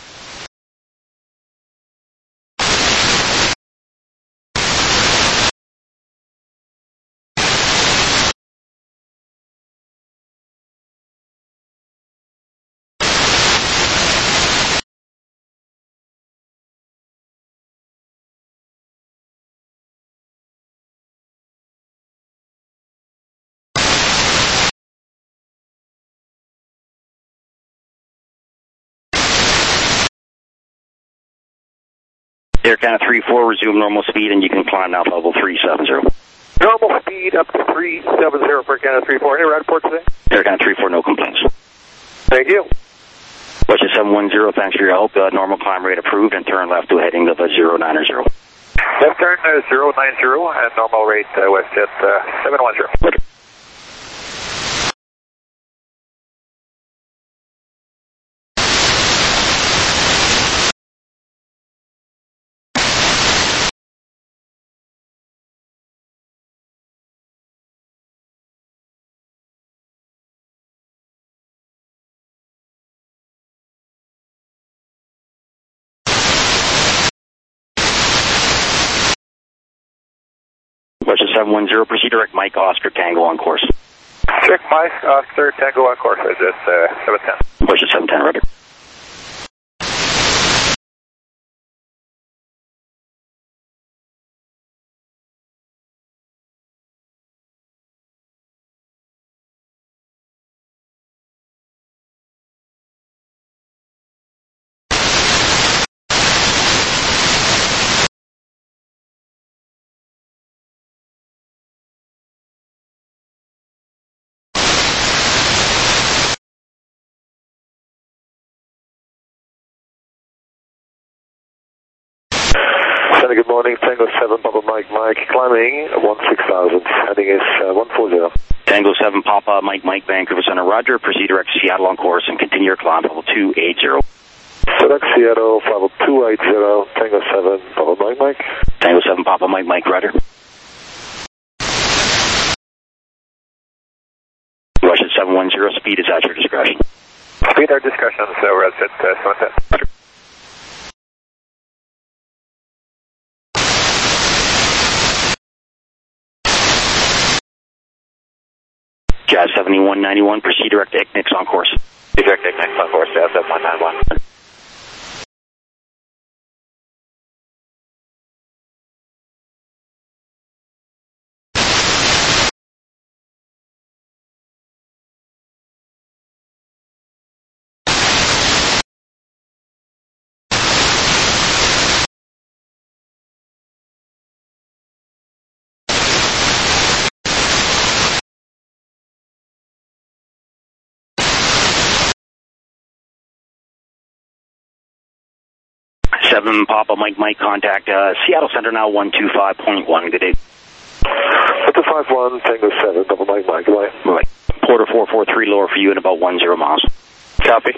Air Canada three four, resume normal speed and you can climb now to level three seven zero. Normal speed up to three seven zero for Air Canada three four. Any ride report today? Air Canada three four, no complaints. Thank you. Russia seven one zero, thanks for your help. Uh, normal climb rate approved and turn left to a heading of a zero nine zero. Left turn uh, zero nine zero and normal rate uh, west at uh, seven one zero. Roger. Russia seven one zero, proceed direct Mike Oscar Tango on course. Check Mike Oscar Tango on course, is it uh, seven ten? Russia seven ten, roger. Good morning, Tango seven, Papa Mike Mike, climbing one six thousand, heading is uh, one four zero. Tango seven, Papa Mike Mike, Vancouver Center, roger, proceed direct to Seattle on course and continue your climb level two eight zero. Direct Seattle, level two eight zero, Tango seven, Papa Mike Mike. Tango seven, Papa Mike Mike, roger. Russia seven one zero, speed is at your discretion. Speed our discussion, so we're at uh, seven ten. Roger. Jazz seventy-one ninety-one, proceed direct to Ignix on course. Direct Ignix on course, Jazz seven one nine one. seven Papa Mike Mike, contact uh, Seattle Center now, one two five point one. Good day. one two five one, Tango seven, Papa Mike Mike, goodbye. Right. Porter four four three, lower for you in about one zero miles. Copy.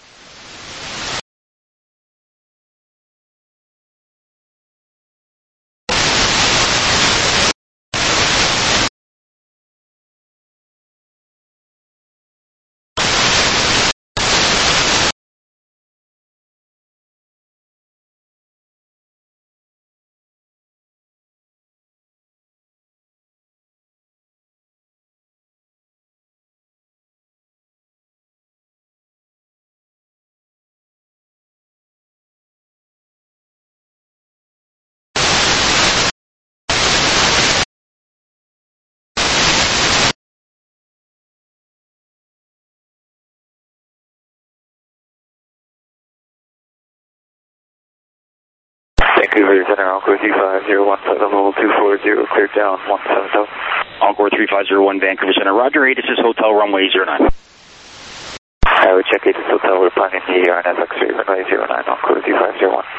Vancouver Center, Encore three five zero one, flight level two four zero, cleared down, one seven seven. Encore three five zero one, Vancouver Center, Roger, eight, this is Hotel Runway zero nine. I would check eight, this Hotel, we're planning the R N S X-ray, runway zero nine, Encore three five zero one.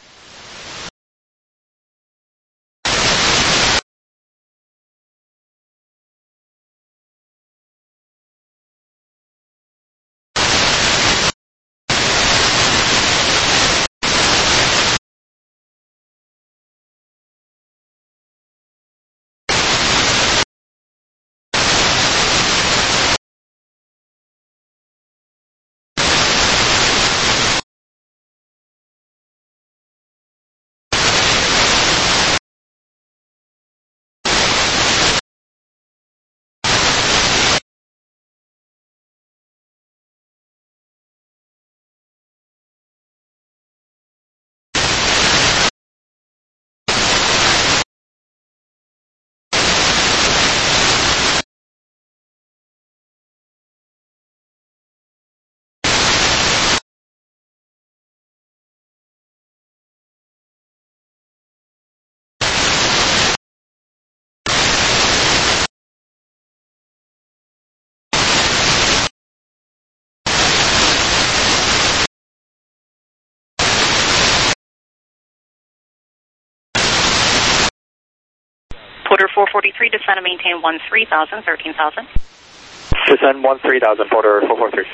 Porter four forty-three, descend and maintain one three thousand, thirteen thousand. Descend one three thousand, Porter four forty-three.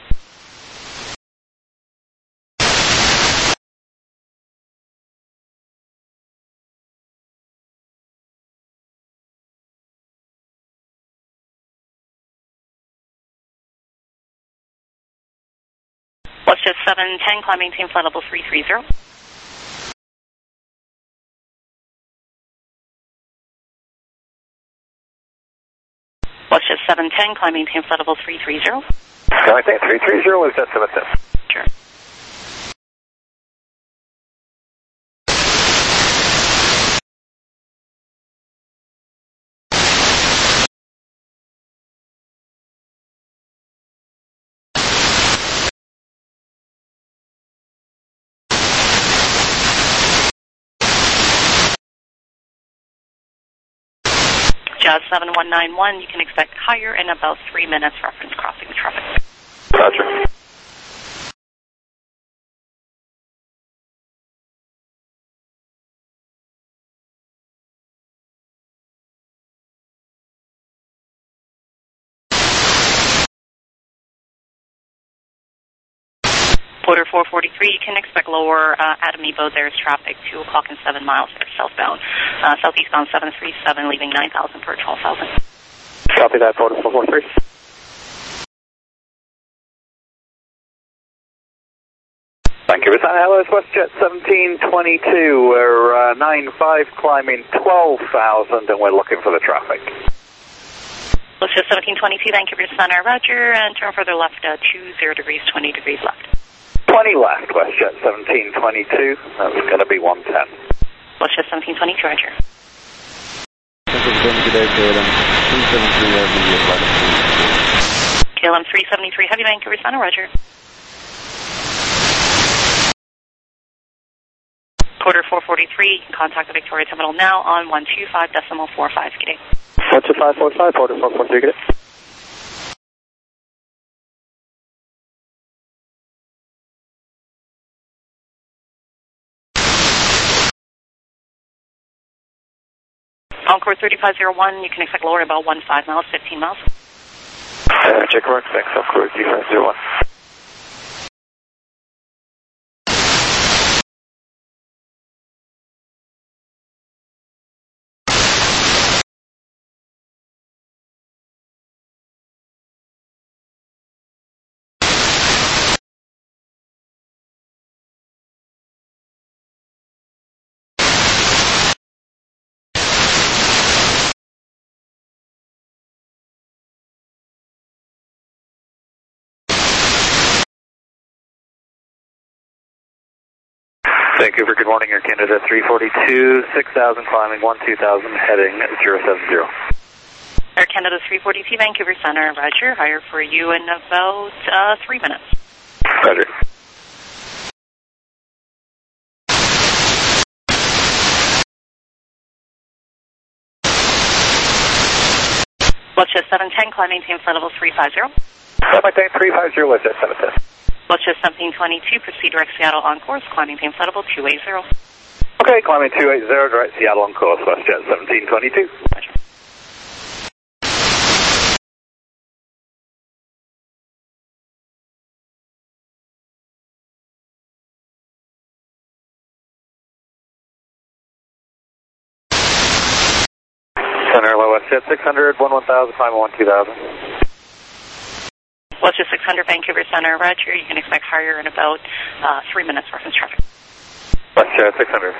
WestJet seven ten, climb maintain flight level three three zero. WestJet seven ten, climb maintain flight level three three zero. Climb maintain three three zero, is that seven ten? Sure. Jazz seven one nine one, you can expect higher in about three minutes, reference crossing the traffic. Roger. Porter four forty-three, you can expect lower uh, at Amiibo. There's traffic, two o'clock and seven miles there, southbound. Uh, southeastbound seven three seven, leaving nine thousand for twelve thousand. Copy that, Porter four forty-three. Vancouver San Hello, WestJet seventeen twenty-two. We're uh, nine five climbing twelve thousand and we're looking for the traffic. WestJet seventeen twenty-two, Vancouver Center, roger, and turn further left, uh, two zero degrees, twenty degrees left. twenty left, WestJet seventeen twenty-two, that's going to be one ten. WestJet seventeen twenty-two, roger. K L M three seventy-three, heavy Vancouver Center, roger. Quarter four forty-three, contact the Victoria Terminal now on one two five decimal four five, good day. one two five four five, quarter four forty-three, good day. Encore thirty-five oh one, you can expect lower about one five miles, fifteen miles. Uh, check mark, thanks, Encore thirty-five oh one. Vancouver, good morning, Air Canada three forty-two, six thousand climbing, one two thousand, heading zero seven zero. Air Canada three forty-two, Vancouver Center, roger, higher for you in about uh, three minutes. Roger. WestJet seven ten, climb maintain flight level three five zero. Climb maintain three five zero, WestJet seven ten. WestJet seventeen twenty-two, proceed direct Seattle on course, climb maintain flight level two eighty. Okay, climbing two eighty, direct Seattle on course, WestJet seventeen twenty-two. Roger. Center, low WestJet six hundred, one one thousand, climbing one two thousand. WestJet six hundred, Vancouver Center, roger, you can expect higher in about uh, three minutes, reference traffic. WestJet six hundred.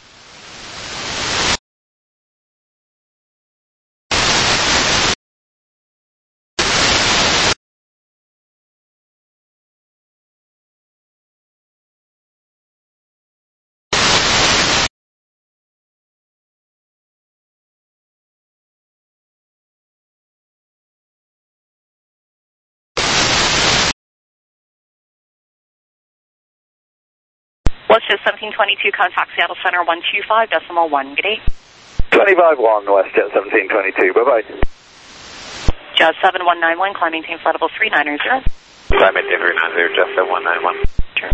WestJet seventeen twenty-two, contact Seattle Center one two five decimal one, good day. twenty-five one, WestJet seventeen twenty-two, bye-bye. Jazz seven one nine one, climb maintain flight level three nine zero. Climb maintain three nine zero, Jazz seven one nine one. Sure.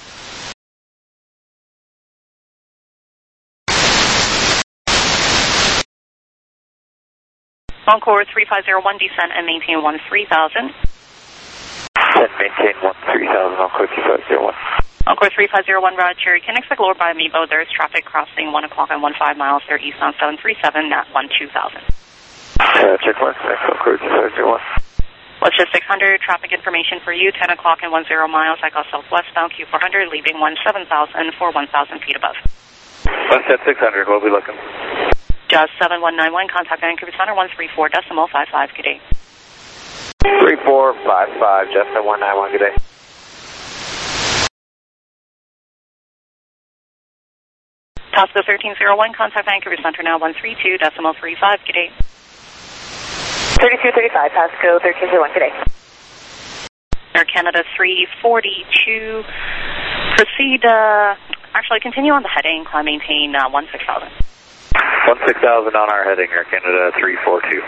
Encore three five zero one, descend and maintain one three thousand. Descend, maintain one three thousand, Encore three five zero one. Encore three five zero one, roger. You can expect lower by Amiibo. There's traffic crossing one o'clock and one five miles. They're east on seven three seven at one two thousand. Uh, check mark, thanks, Encore three five zero one. WestJet six hundred, traffic information for you, ten o'clock and one zero miles. I go southwestbound, Q four hundred, leaving one seven thousand for one thousand feet above. WestJet six hundred, we'll be looking. Jazz seven one nine one, contact Vancouver Center one three four decimal five five, good day. three four five five, Jazz seven one nine one, good day. Tosco thirteen oh one, contact Vancouver Center now one three two decimal three five, good day. thirty-two thirty-five, Tosco thirteen oh one, good day. Air Canada three forty-two, proceed, uh, actually continue on the heading, climb maintain uh, one six thousand. one six thousand on our heading, Air Canada three forty-two.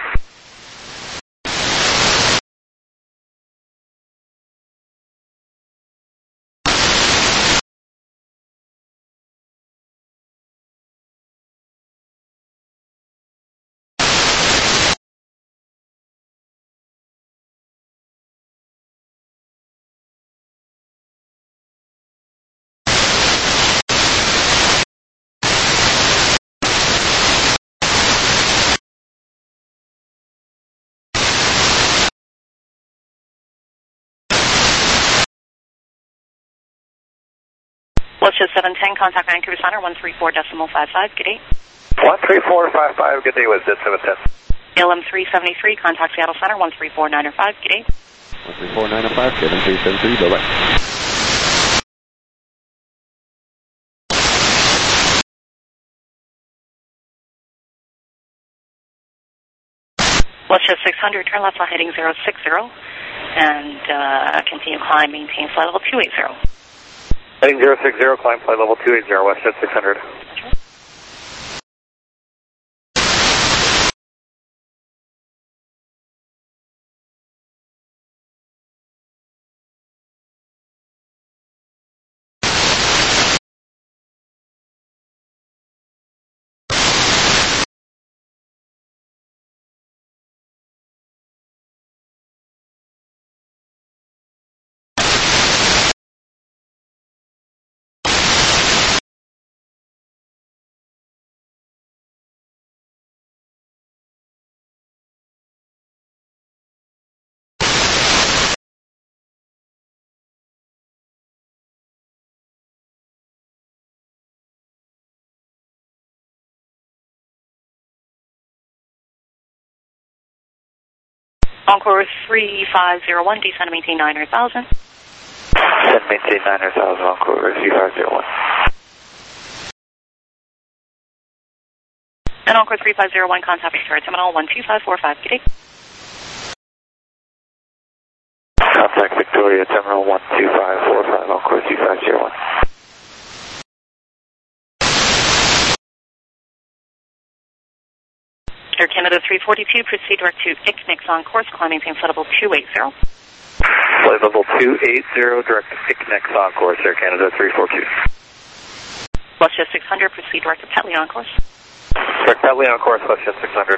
WestJet seven ten, contact Vancouver Center one three four decimal five five, good day. one three four five five, good day, WestJet seven ten. L M three seventy-three, contact Seattle Center, one three four nine five, good day. one three four nine five, L M three seventy-three, bye-bye. Westjet six hundred, turn left on heading zero six zero, and uh, continue climb, maintain flight level two eighty. Heading zero six zero, climb flight level two eighty, Westjet six hundred. Encore three five zero one, descend and maintain nine hundred thousand. Descend, maintain nine hundred thousand, Encore three five zero one. And Encore three five zero one, contact Victoria Terminal one two five four five, good day. Contact Victoria Terminal one two five four five, Encore three five zero one. Air Canada three forty-two, proceed direct to I C N I C on course, climb, maintain flight level two eighty. Flight level two eighty, direct to I C N I C on course, Air Canada three forty-two. Westjet six hundred, proceed direct to Petley on course. Direct Petley on course, Westjet six hundred.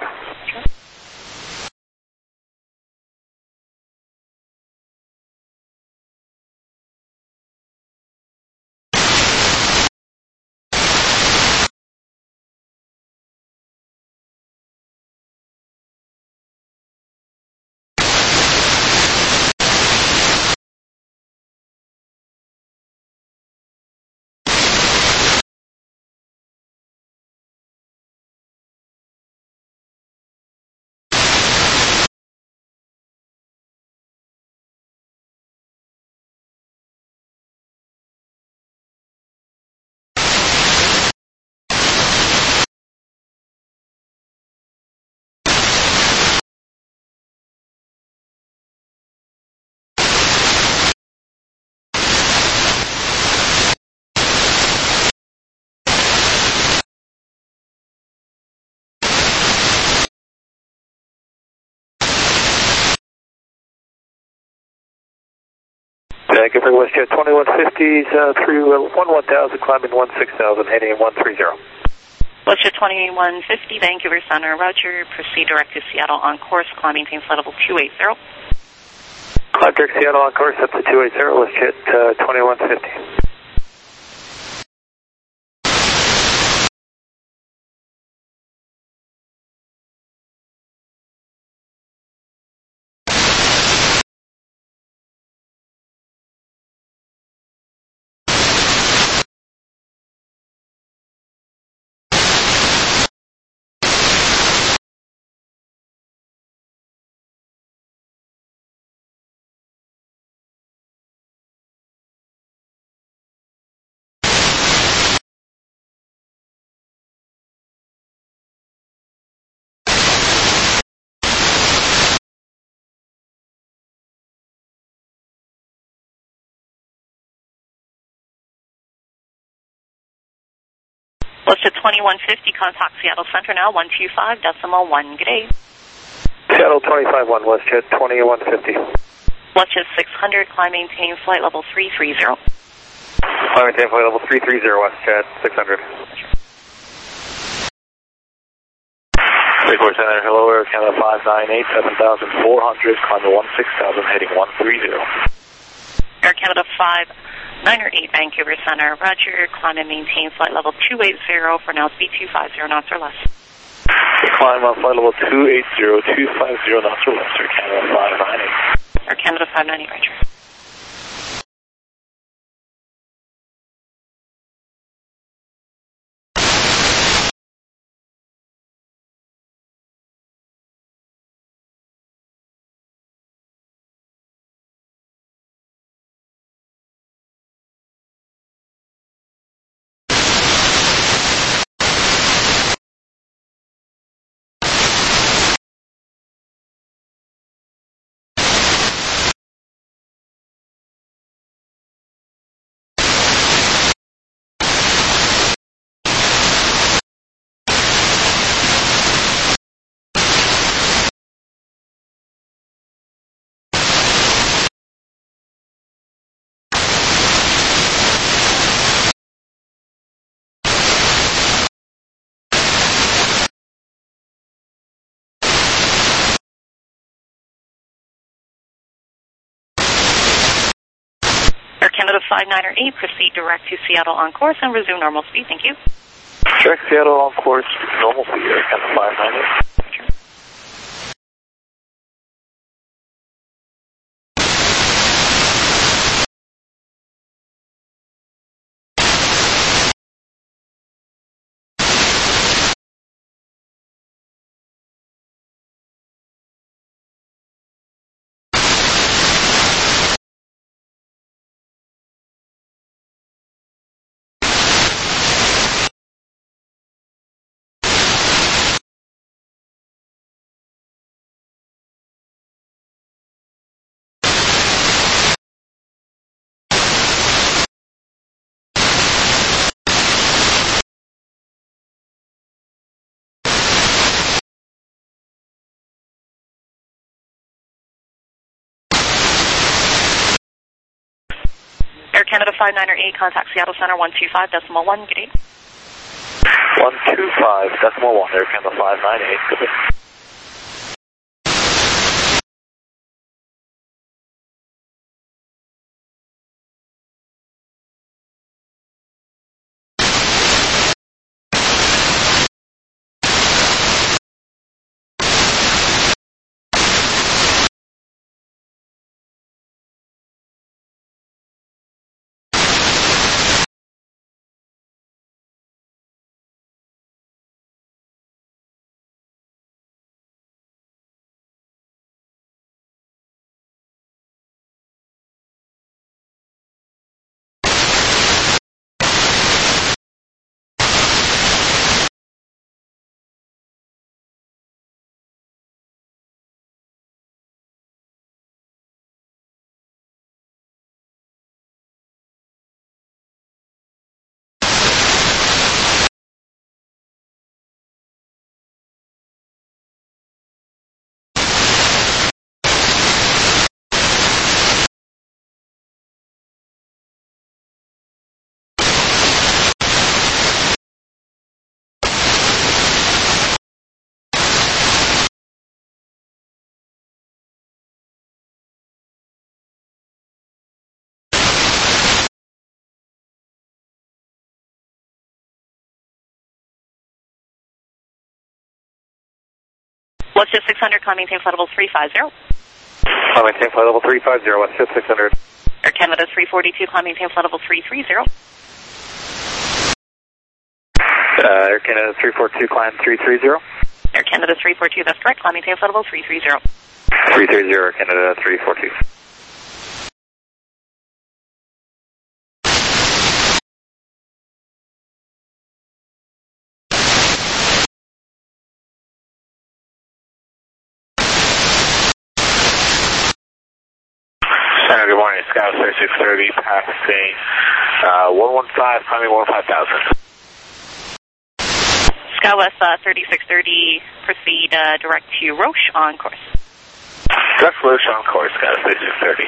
Thank you for Westjet twenty-one fifties uh, through one one thousand, climbing one six thousand, heading one three zero. Westjet twenty-one fifty, Vancouver Center, roger, proceed direct to Seattle on course, climb, maintain flight level two eighty. Climb direct Seattle on course up to two eighty, Westjet uh, twenty-one fifty. Westjet twenty-one fifty, contact Seattle Center now, one two five decimal one, good day. Seattle twenty-five one, Westjet twenty-one fifty. Westjet six hundred, climb, maintain flight level three three zero. Climb, maintain flight level three three zero, Westjet six hundred. Airport Center, hello, Air Canada five nine eight, seven thousand four hundred, climbing one six thousand, heading one three zero. Air Canada five nine eight, Vancouver Center, roger, climb and maintain flight level two eighty for now, speed two five zero knots or less. Climb on flight level two eighty, two five zero knots or less, Air Canada five nine eight. Air Canada five nine eight, roger. Canada five nine eight, proceed direct to Seattle on course and resume normal speed. Thank you. Direct Seattle on course, normal speed, Air Canada five nine eight. Air Canada five nine eight, contact Seattle Center one two five decimal one, good day. one two five decimal one, Air Canada five nine eight, good day. What's just six hundred, climb maintain flight level three five zero. Climb maintain flight level three five zero, what's just six hundred. Air Canada three forty-two, climb maintain flight level three three zero. Uh, Air Canada three four two, climb three three zero. Air Canada three four two, that's correct, climb maintain flight level three three zero. three three zero, Air Canada three four two. Good morning, Sky thirty-six thirty, passing uh, one one five, climbing one five thousand. SkyWest uh, thirty-six thirty, proceed uh, direct to Roche on course. Direct Roche on course, Sky thirty-six thirty.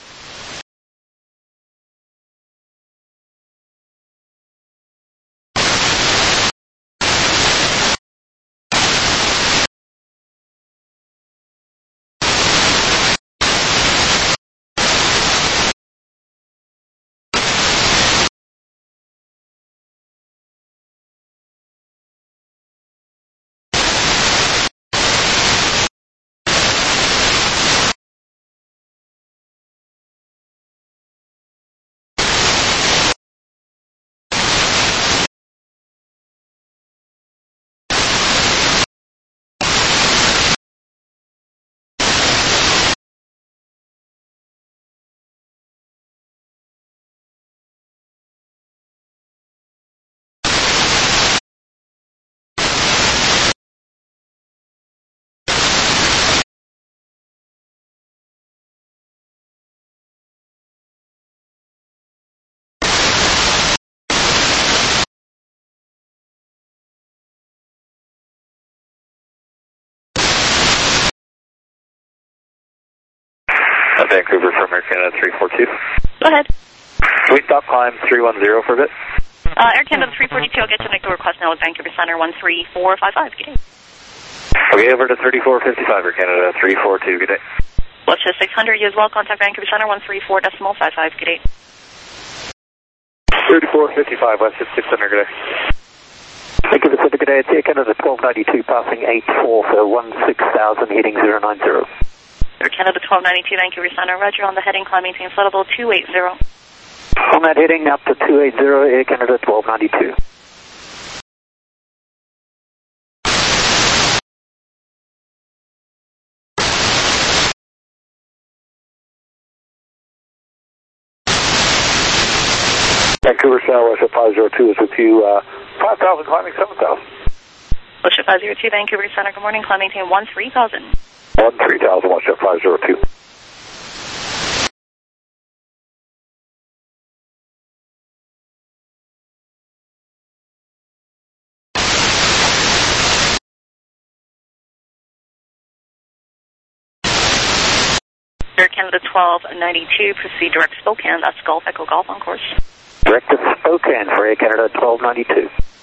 Vancouver from Air Canada three four two. Go ahead. Can we stop climb three one zero for a bit? Uh, Air Canada three forty-two, I'll get to make the request now with Vancouver Center one three four five five. Good day. Okay, over to thirty-four fifty-five, Air Canada three four two. Good day. What's just six hundred, you as well. Contact Vancouver Center one three four decimal five five. Good day. thirty-four fifty-five, West six Center, good day. Thank you, Pacific, good day. It's Air Canada twelve ninety-two, passing eight four for one six thousand, heading zero nine zero. Air Canada twelve ninety-two, Vancouver Center, Roger, on the heading, climb, maintain flight level two eighty. On that heading, up to two eighty, Air Canada twelve ninety-two. Vancouver Southwest at five zero two is with you, uh, five thousand climbing seven thousand. Bullshit five zero two, Vancouver Center, good morning, climb, maintain one three thousand. one three thousand, watch at five zero two. Air Canada twelve ninety-two, proceed direct Spokane, that's Golf Echo Golf on course. Direct to Spokane for Air Canada twelve ninety-two.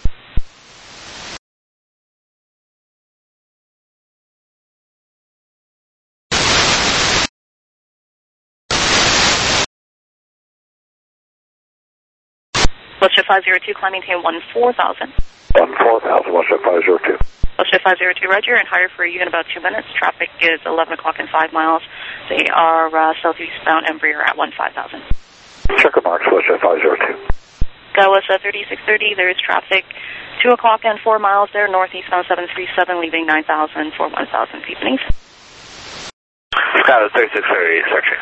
Bullshit five zero two, climb, maintain one four thousand. one four thousand, watch at five zero two. Bullshit five zero two, Roger, and higher for you in about two minutes. Traffic is eleven o'clock and five miles. They are uh, southeast bound Embraer at one five thousand. Checker marks, watch at five zero two. That was uh, thirty-six thirty. There is traffic two o'clock and four miles there. Northeast bound seven three seven, leaving nine thousand for one thousand feet beneath. Scott, thirty-six thirty, section.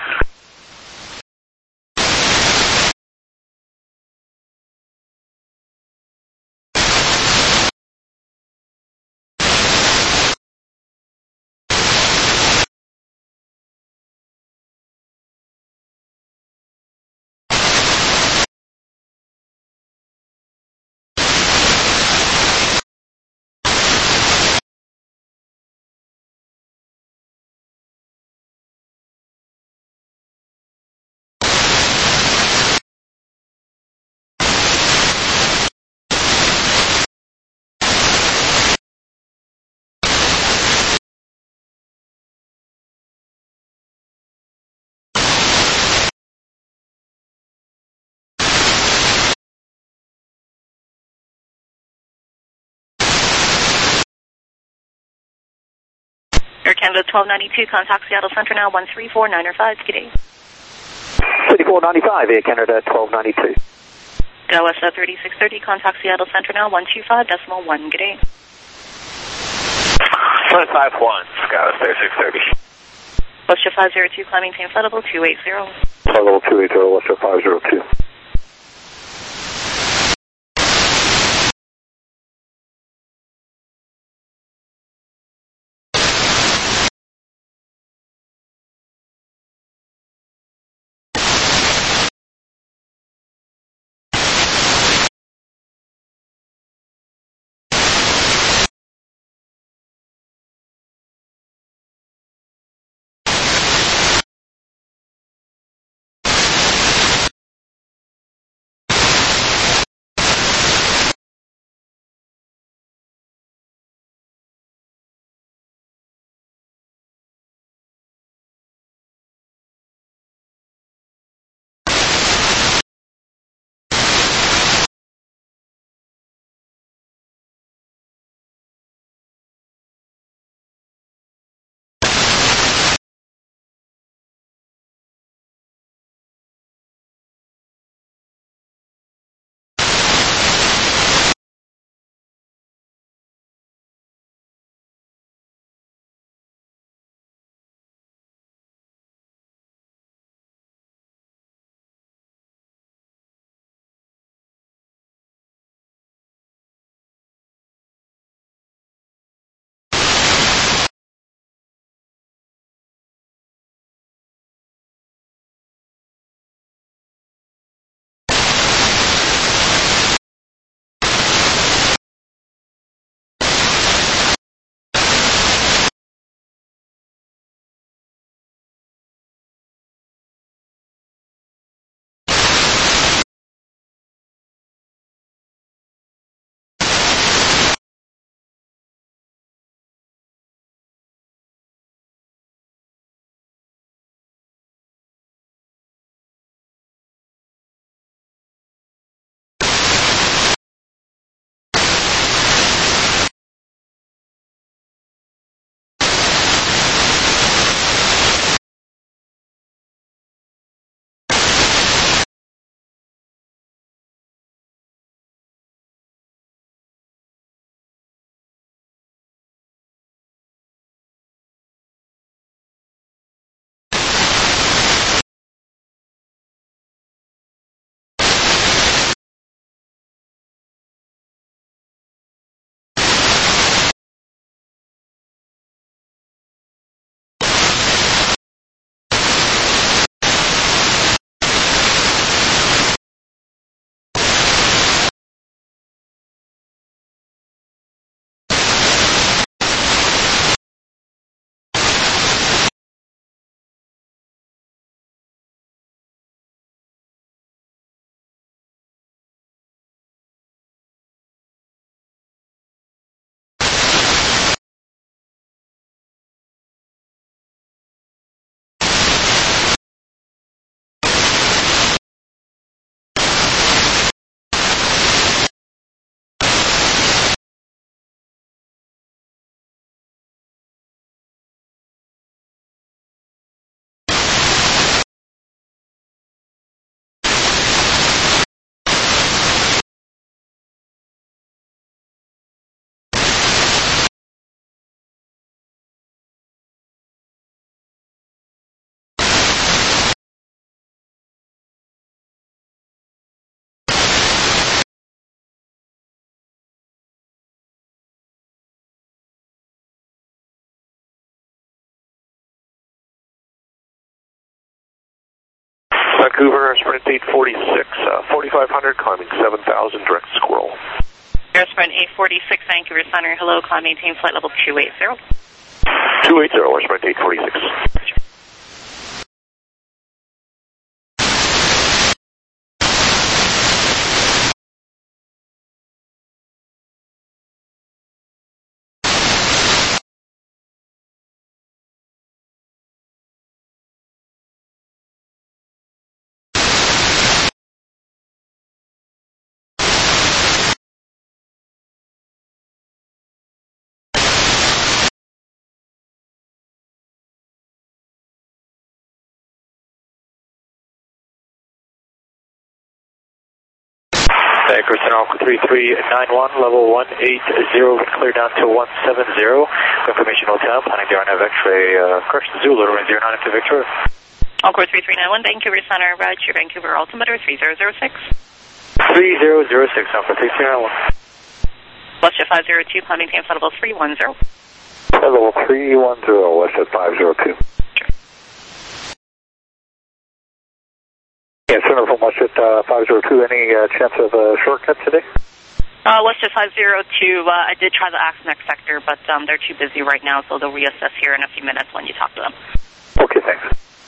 Air Canada twelve ninety-two, contact Seattle Center now, one three four nine five, good day. thirty-four ninety-five, Air Canada twelve ninety-two. Go West thirty-six thirty, contact Seattle Center now, one two five decimal one, good day. one five one, Scott, thirty-six thirty. Bullshit five zero two, climb, maintain flight level two eighty. Flight level two eighty, watch at five zero two. Vancouver, Sprint eight forty-six, uh, forty-five hundred, climbing seven thousand, direct Squirrel. Air Sprint eight forty-six, Vancouver Center, hello, climb maintain flight level two eighty. two eighty, Air Sprint eight forty-six. Vancouver Center, Alpha three three nine one, level one eight zero, clear down to one seven zero. Information Hotel, planning to R N A V X-ray, uh, correction Zulu, runway zero nine to Victoria. Encore three three nine one, Vancouver Center, Roger, Vancouver altimeter three zero zero six. three zero zero six, Alpha three three nine one. Westjet five zero two, climb maintain flight level three one zero. Level three one zero, Westjet five zero two. Yeah, Center from Westjet uh, five zero two, any uh, chance of a shortcut today? Uh, Westjet five zero two, uh, I did try the Axnex sector, but um, they're too busy right now, so they'll reassess here in a few minutes when you talk to them. Okay, thanks.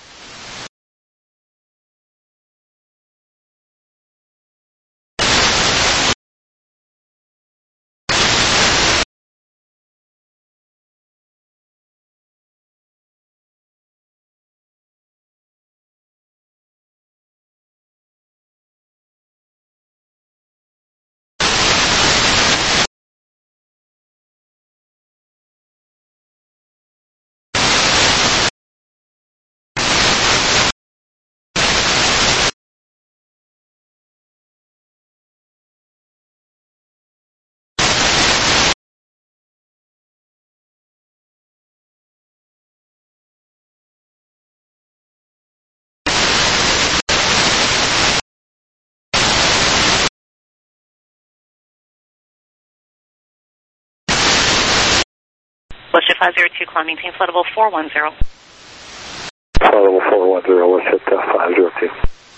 Westjet five zero two, climb maintain flight level four one zero. Flight level four one zero, Westjet uh, five zero two.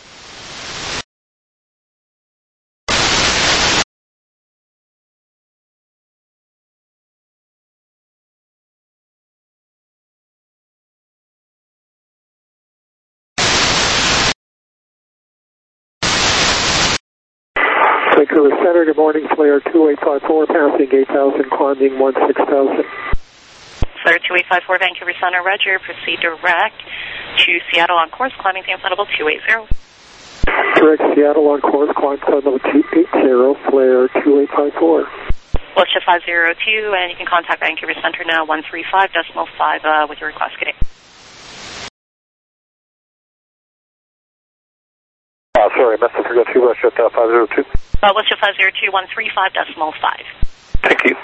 Vancouver Center, good morning, Flare two eight five four, passing eight thousand, climbing one six thousand. Flare two eight five four, Vancouver Center, Roger, proceed direct to Seattle on course, climbing maintain flight level two eighty. Direct Seattle on course, climb flight level two eighty, Flare two eight five four. Westjet five zero two, and you can contact Vancouver Center now, one three five decimal five uh, with your request. Good day. Uh, sorry, I must have forgot to Westjet uh, five zero two. Uh, Westjet five zero two, one three five decimal five. Thank you.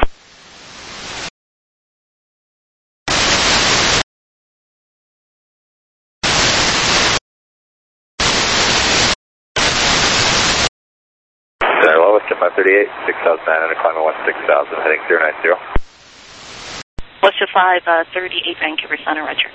Westjet five thirty-eight, six thousand nine hundred, climbing one six thousand, heading zero nine zero. Westjet five thirty-eight, Vancouver Center, Roger.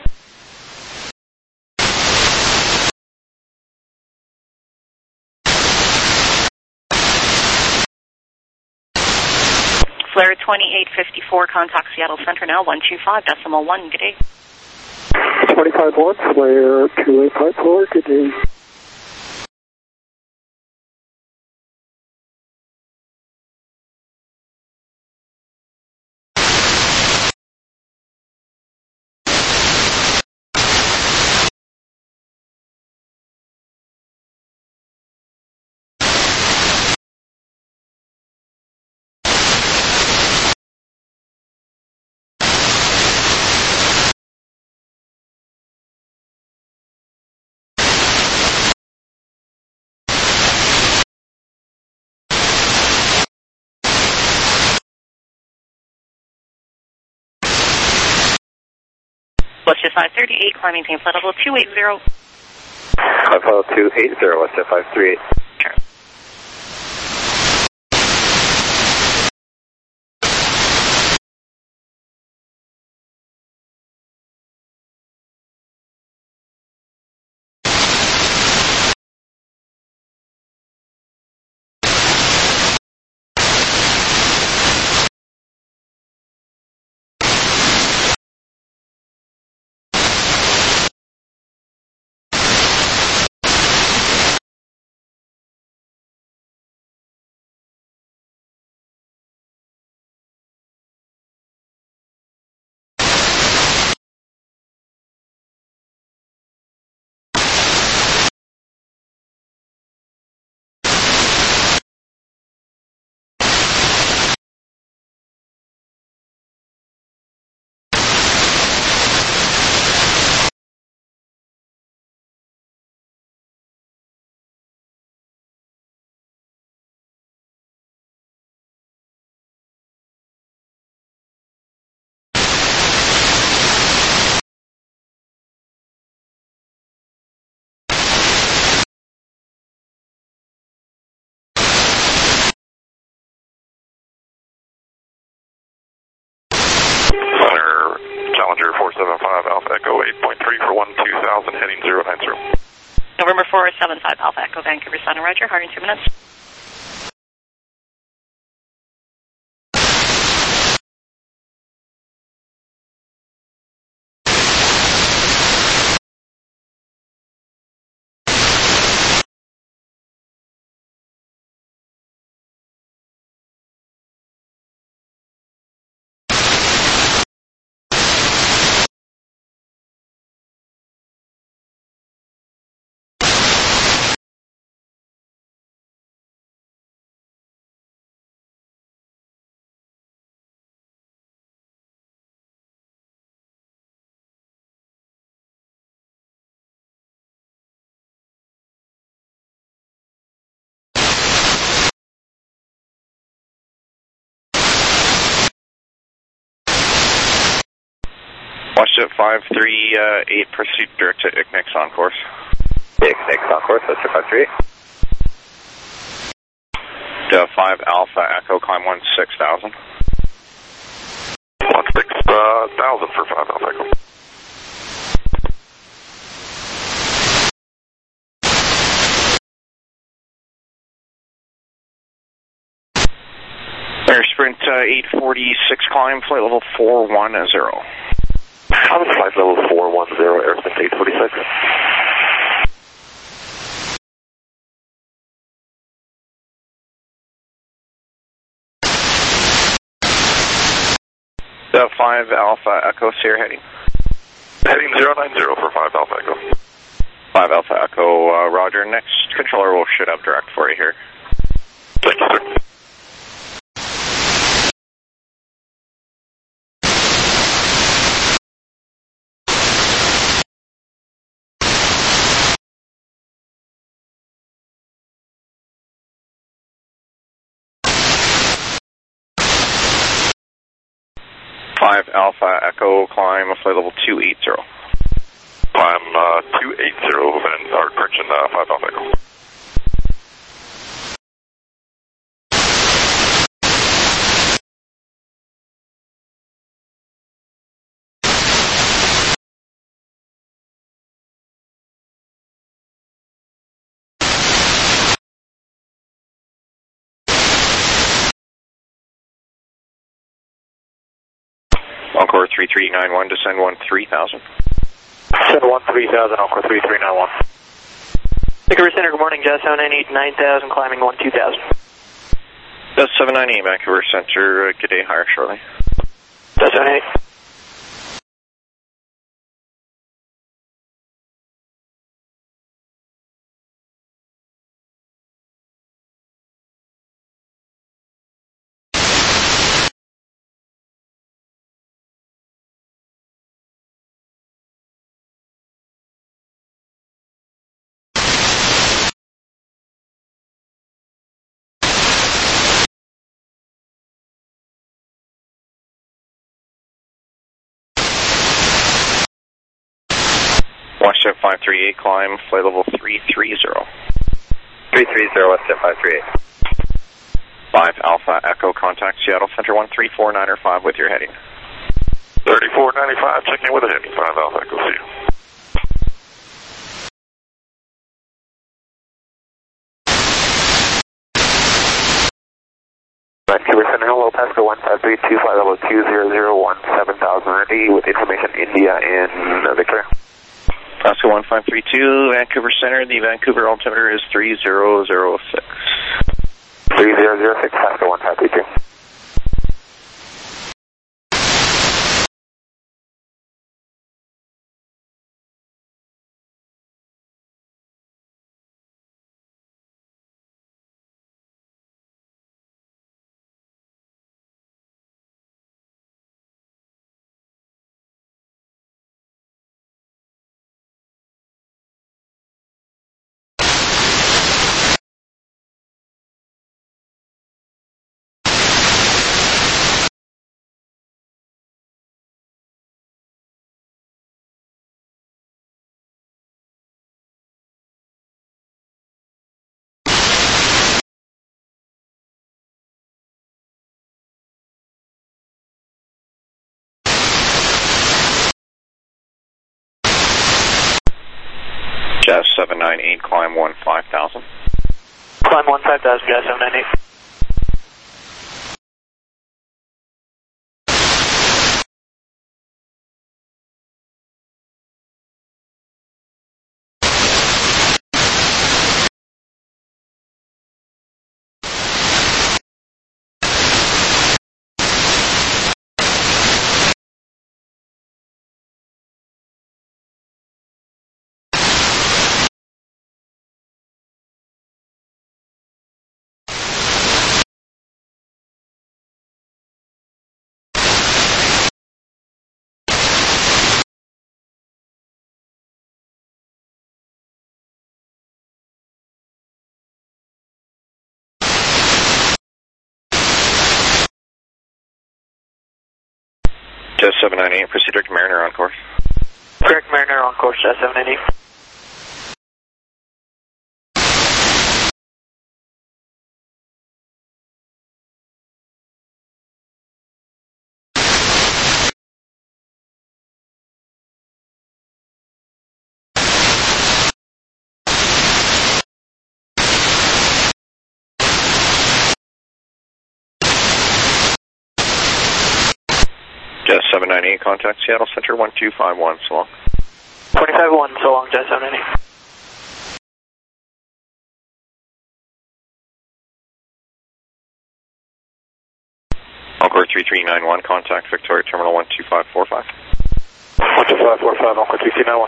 Flare twenty-eight fifty-four, contact Seattle Center now, one two five decimal one, good day. twenty-five one, Flare two eight five four, good day. Westjet five thirty-eight, climb maintain flight level two eighty. Climb flight level two eighty, Westjet five thirty-eight. Sure. Center, Challenger four seven five, Alpha Echo eight point three for one two thousand, heading zero nine zero. November four seven five, Alpha Echo, Vancouver Center, Roger, hard in two minutes. Watch it five three eight, proceed direct to I C N I X on course. I C N I X on course, that's your five three eight. Uh, five Alpha Echo, climb one six thousand. one six thousand for five Alpha Echo. Air Sprint uh, eight forty-six climb, flight level four one zero. How is flight level four one zero, Air Sprint eight forty-six? Uh, five Alpha Echo, see your heading. Heading zero nine zero for five Alpha Echo. five Alpha Echo, uh, Roger. Next controller will shoot up direct for you here. Thank you, sir. five Alpha Echo, climb flight level two eighty. Climb uh, two eighty, and our correction, uh, five Alpha Echo. Encore three three nine one, descend one three thousand. Descend one three thousand, Encore three three nine one. Vancouver Center, good morning, Jazz seven nine eight nine thousand, climbing one two thousand. Jazz seven nine eight, Vancouver Center, uh, good day, higher shortly. Jazz seven eight. Watch jet five three eight, climb flight level three three zero. three three zero, West jet five three eight. five Alpha Echo, contact Seattle Center one three four nine five with your heading. thirty-four ninety-five, checking in with a heading, five Alpha Echo, see you. Vancouver Center, hello, Pasco one five three two, flight level two zero zero one seven thousand, ready with information India in uh, Victoria. Pasco one five three two, Vancouver Center, the Vancouver altimeter is three zero zero six. three zero zero six, Pasco one five three two. Jazz seven nine eight, climb one five thousand. Climb one five thousand, Jazz seven nine eight. Jazz seven nine eight, proceed direct Mariner on course. Direct Mariner on course, Jazz seven nine eight. Jazz seven nine eight, contact Seattle Center one two five one, so long. twenty-five one, so long, Jazz seven nine eight. Encore three three nine one, contact Victoria Terminal one two five four five. one two five four five, Encore three three nine one.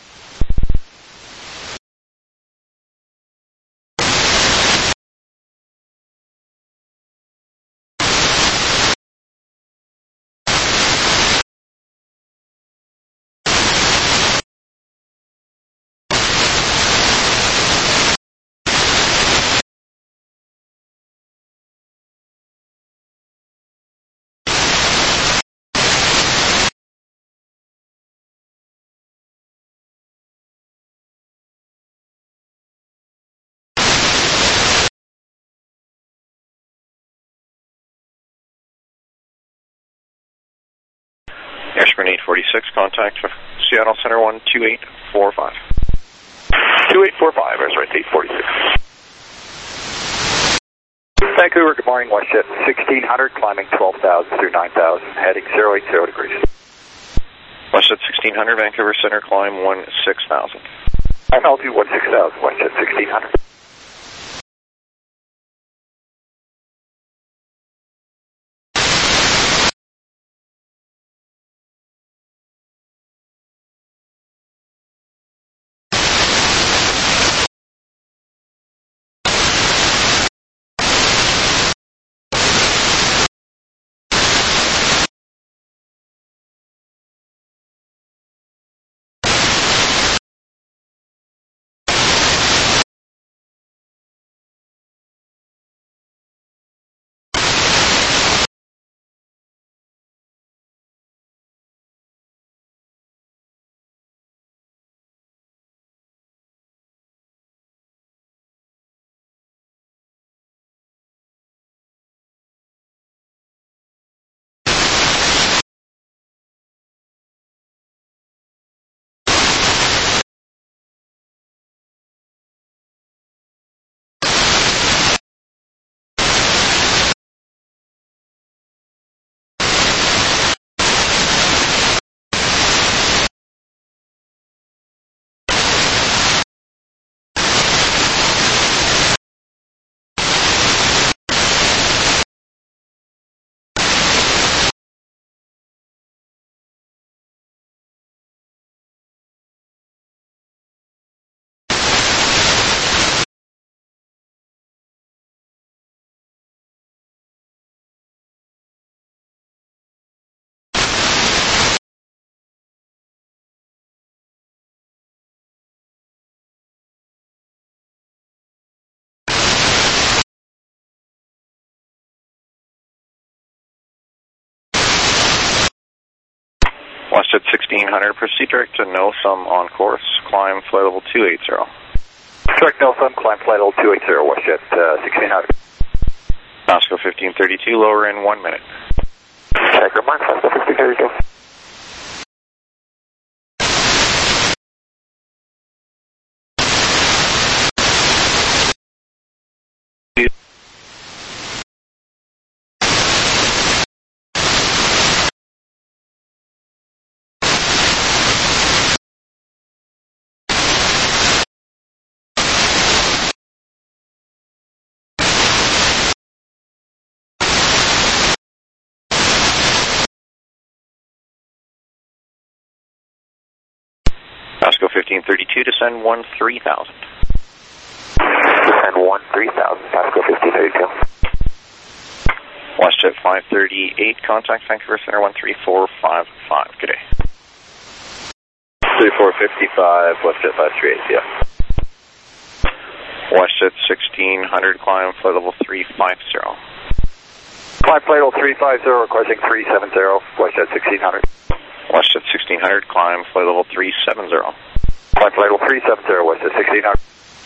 Ashburn eight forty-six, contact Seattle Center one two eight four five. two eight four five, Airside eight forty-six. Vancouver, good morning, WestJet sixteen hundred, climbing twelve thousand through nine thousand, heading zero eight zero degrees. WestJet sixteen hundred, Vancouver Center, climb one six thousand. I'm altitude one six thousand, WestJet sixteen hundred. WestJet sixteen hundred, proceed direct to Nilsum on course, climb flight level two eighty. Direct Nilsum, climb flight level two eighty, WestJet uh, sixteen hundred. Pasco fifteen thirty-two, lower in one minute. Checker mark, Pasco fifteen thirty-two. fifteen thirty-two, descend one three thousand. Descend one three thousand, Pasco fifteen thirty-two. WestJet five thirty-eight, contact Vancouver Center one three four five five. Good day. three four five, WestJet five three eight, yeah. WestJet sixteen hundred, climb flight level three five zero. Climb flight level three five zero, requesting three seven zero, WestJet sixteen hundred. WestJet sixteen hundred, climb flight level three seven zero. Climb flight level three seven zero, WestJet sixteen hundred.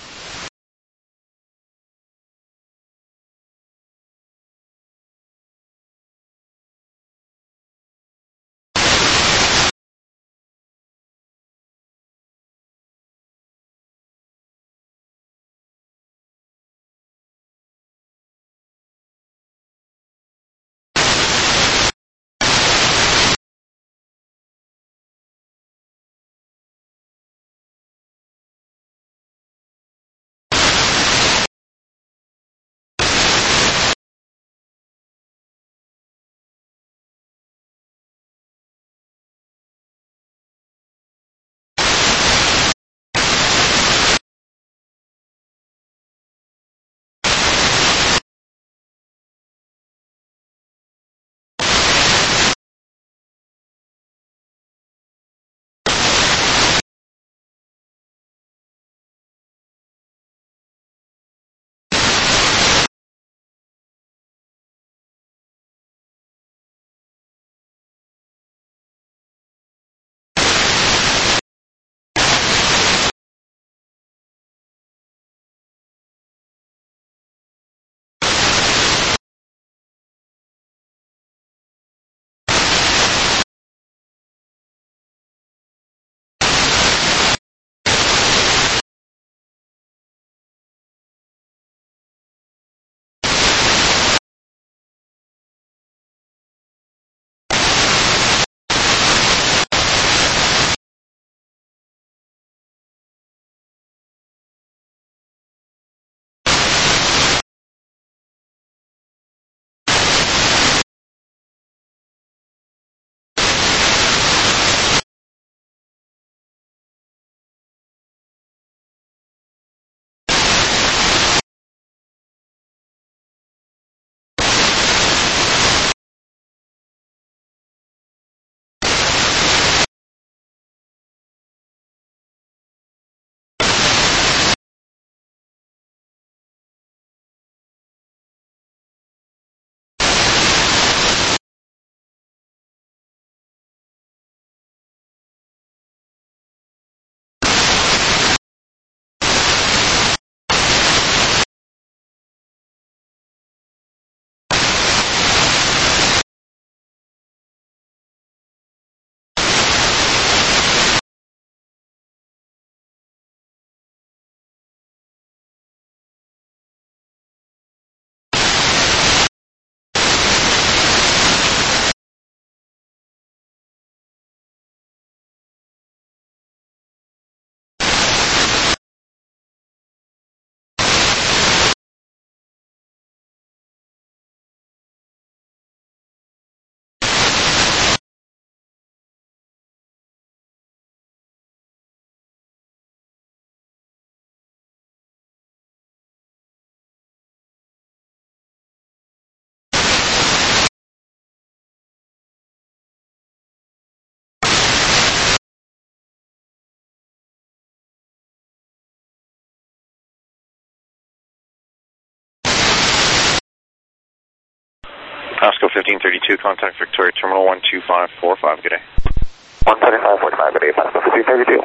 Pasco fifteen thirty-two, contact Victoria Terminal one two five four five. Good day. one seventy-five forty-five, good day, Pasco fifteen thirty-two.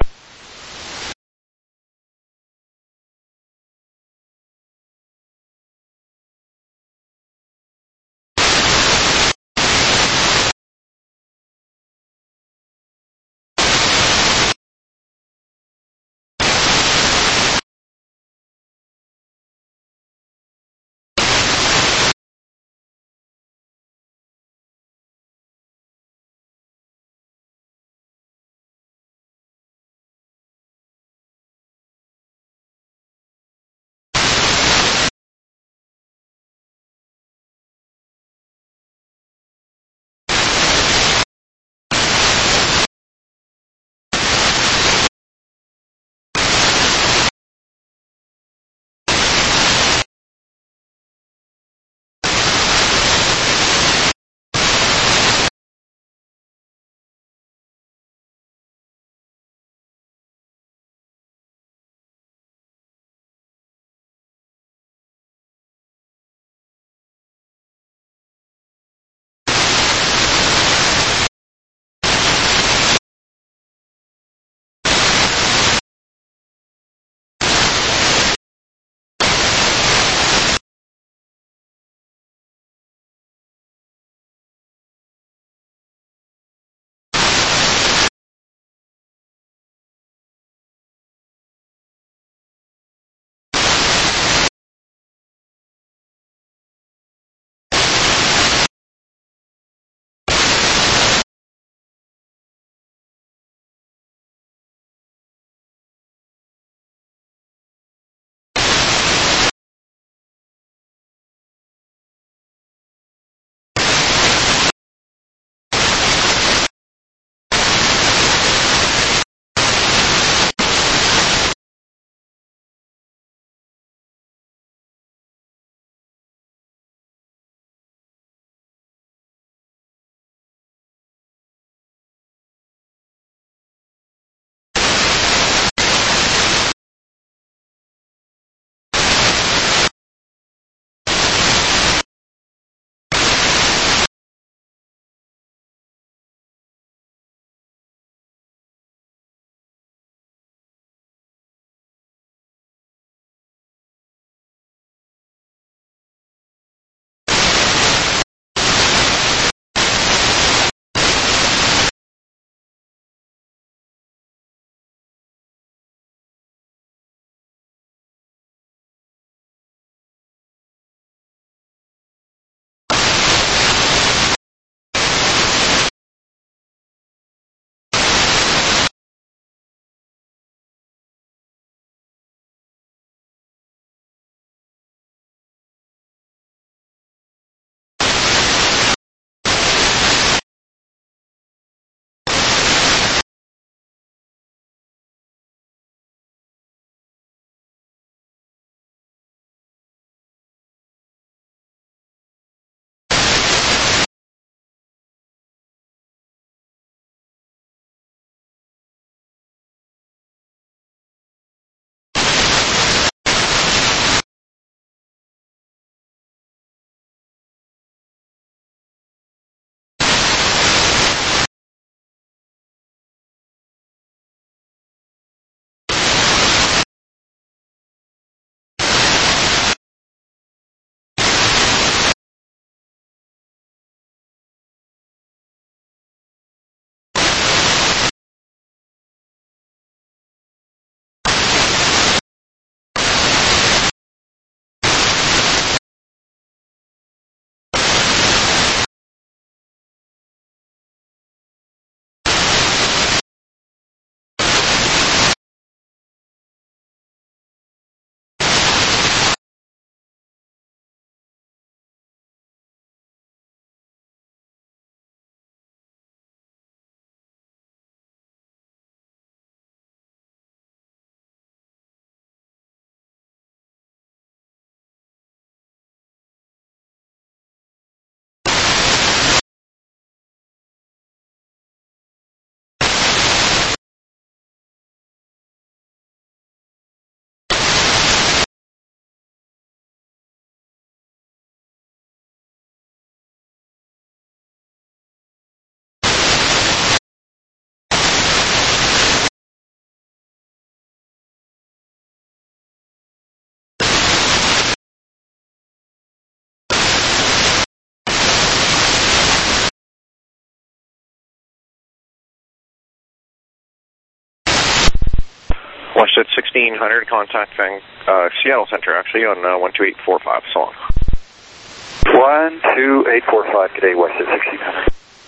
Washington sixteen hundred, contact Van, uh, Seattle Center, actually, on uh, one two eight four five, so on. one two eight four five, today, Washington sixteen hundred.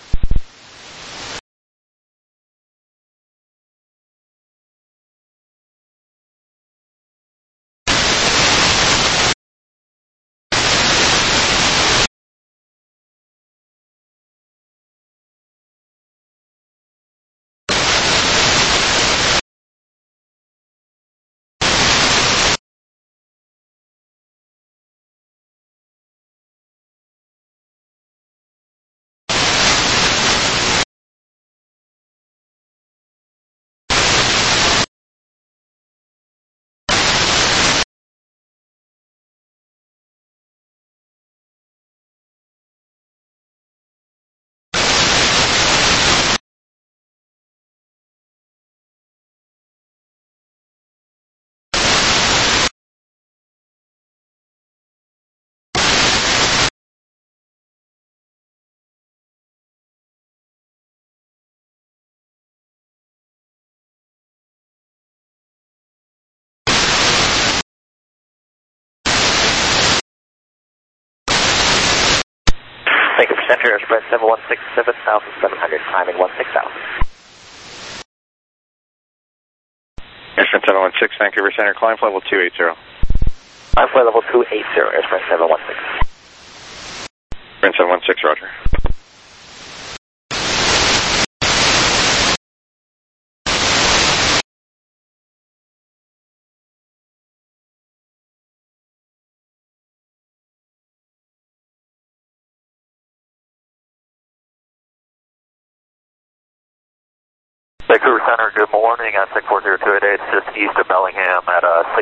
Vancouver Center, Express seven one six, seven thousand seven hundred, climbing one six thousand. Express seven one six, Vancouver Center, climb level two eighty. Climb flight level two eighty, Express seven one six. Express seven one six, roger. Vancouver Center, good morning. On six four zero two eight eight, just east of Bellingham at uh, six